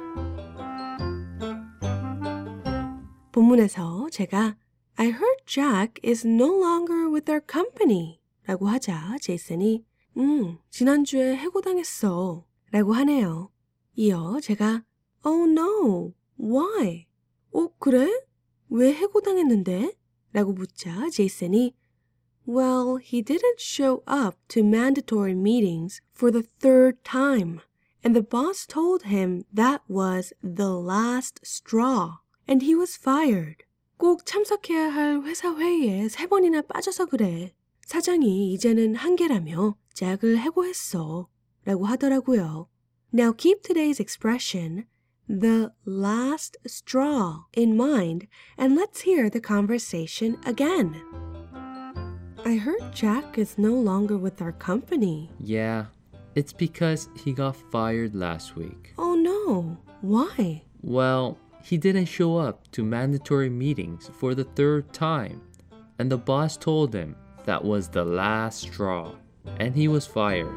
본문에서 제가 I heard Jack is no longer with our company 라고 하자 제이슨이 음, 지난주에 해고당했어 라고 하네요. 이어 제가 Oh no, why? 어, 그래? 왜 해고당했는데? 라고 묻자 제이슨이 Well, he didn't show up to mandatory meetings for the third time, and the boss told him that was the last straw, and he was fired. 꼭 참석해야 할 회사 회의에 세 번이나 빠져서 그래. 사장이 이제는 한계라며 잭을 해고했어. 라고 하더라고요. Now keep today's expression, the last straw, in mind, and let's hear the conversation again. I heard Jack is no longer with our company. Yeah, it's because he got fired last week. Oh no, why? Well, he didn't show up to mandatory meetings for the third time, and the boss told him that was the last straw, and he was fired.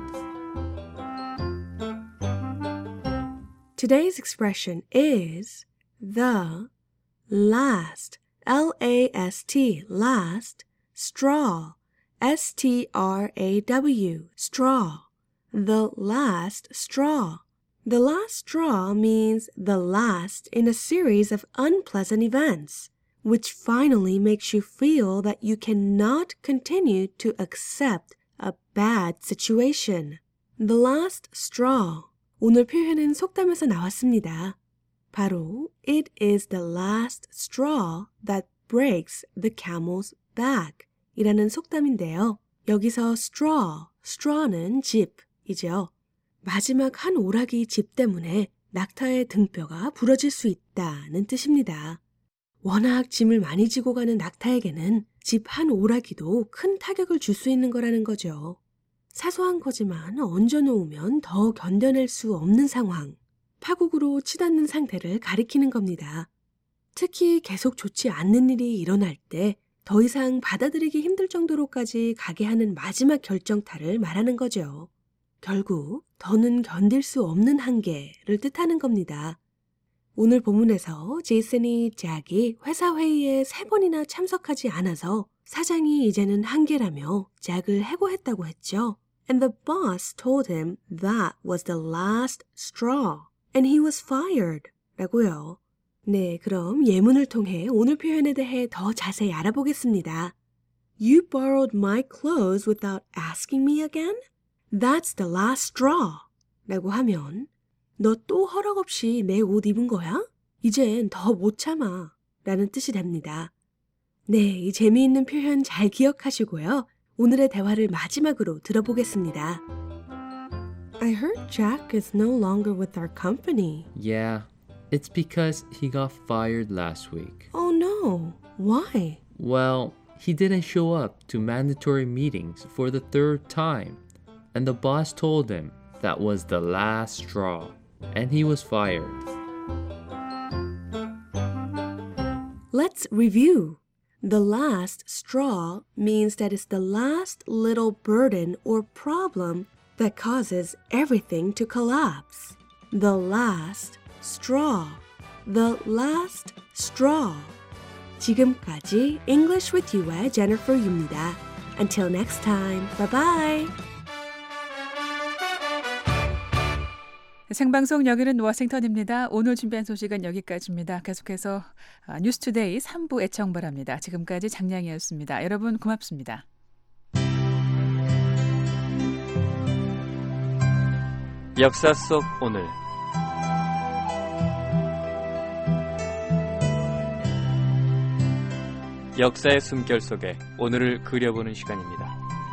Today's expression is the last, L A S T, last, straw, S T R A W, straw, the last straw. The last straw means the last in a series of unpleasant events, which finally makes you feel that you cannot continue to accept a bad situation. The last straw. 오늘 표현은 속담에서 나왔습니다. 바로 It is the last straw that breaks the camel's back 이라는 속담인데요. 여기서 straw, straw는 짚이죠. 마지막 한 오락이 짚 때문에 낙타의 등뼈가 부러질 수 있다는 뜻입니다. 워낙 짐을 많이 지고 가는 낙타에게는 짚 한 오락이도 큰 타격을 줄 수 있는 거라는 거죠. 사소한 거지만 얹어놓으면 더 견뎌낼 수 없는 상황, 파국으로 치닫는 상태를 가리키는 겁니다. 특히 계속 좋지 않는 일이 일어날 때 더 이상 받아들이기 힘들 정도로까지 가게 하는 마지막 결정타를 말하는 거죠. 결국 더는 견딜 수 없는 한계를 뜻하는 겁니다. 오늘 본문에서 제이슨이 잭이 회사 회의에 세 번이나 참석하지 않아서 사장이 이제는 한계라며 잭을 해고했다고 했죠. And the boss told him that was the last straw, and he was fired. 라고요. 네, 그럼 예문을 통해 오늘 표현에 대해 더 자세히 알아보겠습니다. You borrowed my clothes without asking me again? That's the last straw. 라고 하면 너 또 허락 없이 내 옷 입은 거야? 이젠 더 못 참아. 라는 뜻이 됩니다. 네, 이 재미있는 표현 잘 기억하시고요. 오늘의 대화를 마지막으로 들어보겠습니다. I heard Jack is no longer with our company. Yeah, it's because he got fired last week. Oh no, why? Well, he didn't show up to mandatory meetings for the third time, and the boss told him that was the last straw, and he was fired. Let's review. The last straw means that it's the last little burden or problem that causes everything to collapse. The last straw. The last straw. 지금까지 English with You의 Jennifer Yu입니다. Until next time, bye-bye. 생방송 여기는 워싱턴입니다. 오늘 준비한 소식은 여기까지입니다. 계속해서 뉴스투데이 삼 부 애청 바랍니다. 지금까지 장량이었습니다. 여러분 고맙습니다. 역사 속 오늘 역사의 숨결 속에 오늘을 그려보는 시간입니다.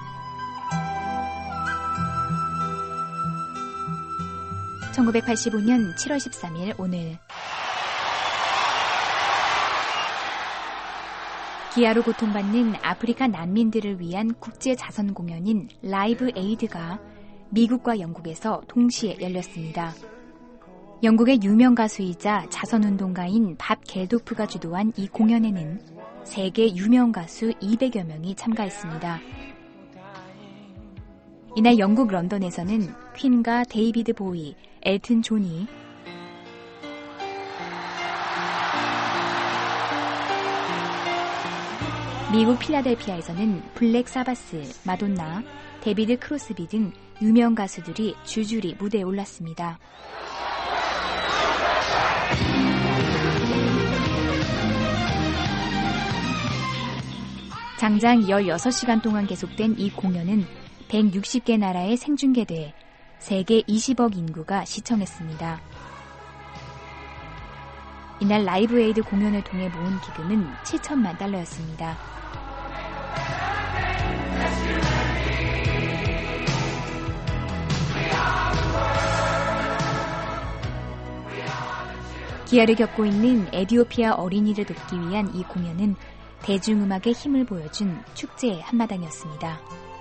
천구백팔십오 년 칠월 십삼일 오늘 기아로 고통받는 아프리카 난민들을 위한 국제 자선 공연인 라이브 에이드가 미국과 영국에서 동시에 열렸습니다. 영국의 유명 가수이자 자선운동가인 밥 겔도프가 주도한 이 공연에는 세계 유명 가수 이백여 명이 참가했습니다. 이날 영국 런던에서는 퀸과 데이비드 보이, 엘튼 존이 미국 필라델피아에서는 블랙 사바스, 마돈나, 데비드 크로스비 등 유명 가수들이 줄줄이 무대에 올랐습니다. 장장 열여섯 시간 동안 계속된 이 공연은 백육십 개 나라에 생중계돼 세계 이십억 인구가 시청했습니다. 이날 라이브 에이드 공연을 통해 모은 기금은 칠천만 달러였습니다. 기아를 겪고 있는 에티오피아 어린이를 돕기 위한 이 공연은 대중음악의 힘을 보여준 축제의 한마당이었습니다.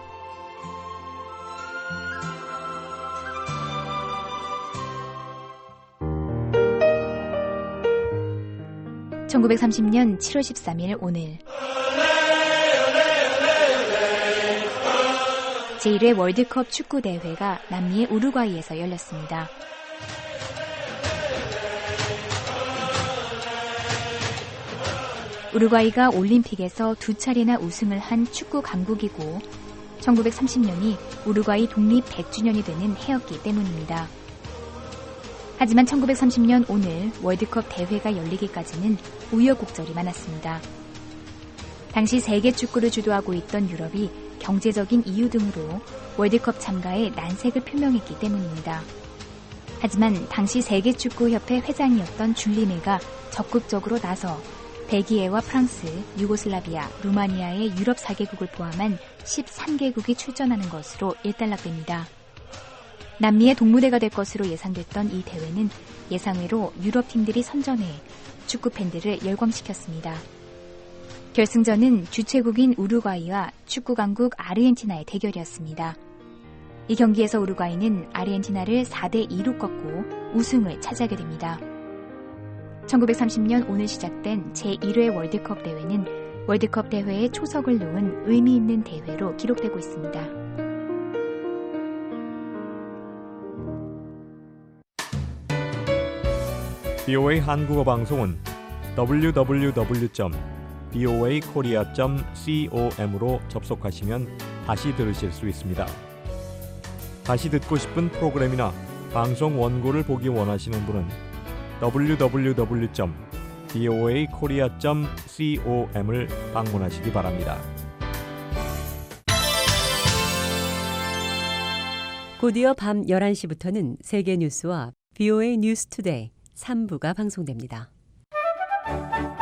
천구백삼십 년 칠월 십삼일 오늘 제일 회 월드컵 축구 대회가 남미의 우루과이에서 열렸습니다. 우루과이가 올림픽에서 두 차례나 우승을 한 축구 강국이고 천구백삼십 년이 우루과이 독립 백 주년이 되는 해였기 때문입니다. 하지만 천구백삼십 년 오늘 월드컵 대회가 열리기까지는 우여곡절이 많았습니다. 당시 세계 축구를 주도하고 있던 유럽이 경제적인 이유 등으로 월드컵 참가에 난색을 표명했기 때문입니다. 하지만 당시 세계축구협회 회장이었던 줄리메가 적극적으로 나서 벨기에와 프랑스, 유고슬라비아, 루마니아의 유럽 사 개국을 포함한 십삼 개국이 출전하는 것으로 일단락됩니다. 남미의 동무대가 될 것으로 예상됐던 이 대회는 예상외로 유럽 팀들이 선전해 축구 팬들을 열광시켰습니다. 결승전은 주최국인 우루과이와 축구 강국 아르헨티나의 대결이었습니다. 이 경기에서 우루과이는 아르헨티나를 사 대 이로 꺾고 우승을 차지하게 됩니다. 천구백삼십 년 오늘 시작된 제일 회 월드컵 대회는 월드컵 대회에 초석을 놓은 의미 있는 대회로 기록되고 있습니다. 비오에이 한국어 방송은 더블유 더블유 더블유 점 비오에이 코리아 점 com으로 접속하시면 다시 들으실 수 있습니다. 다시 듣고 싶은 프로그램이나 방송 원고를 보기 원하시는 분은 더블유 더블유 더블유 점 비오에이 코리아 점 com을 방문하시기 바랍니다. 곧이어 밤 열한 시부터는 세계 뉴스와 비오에이 뉴스 투데이 삼 부가 방송됩니다.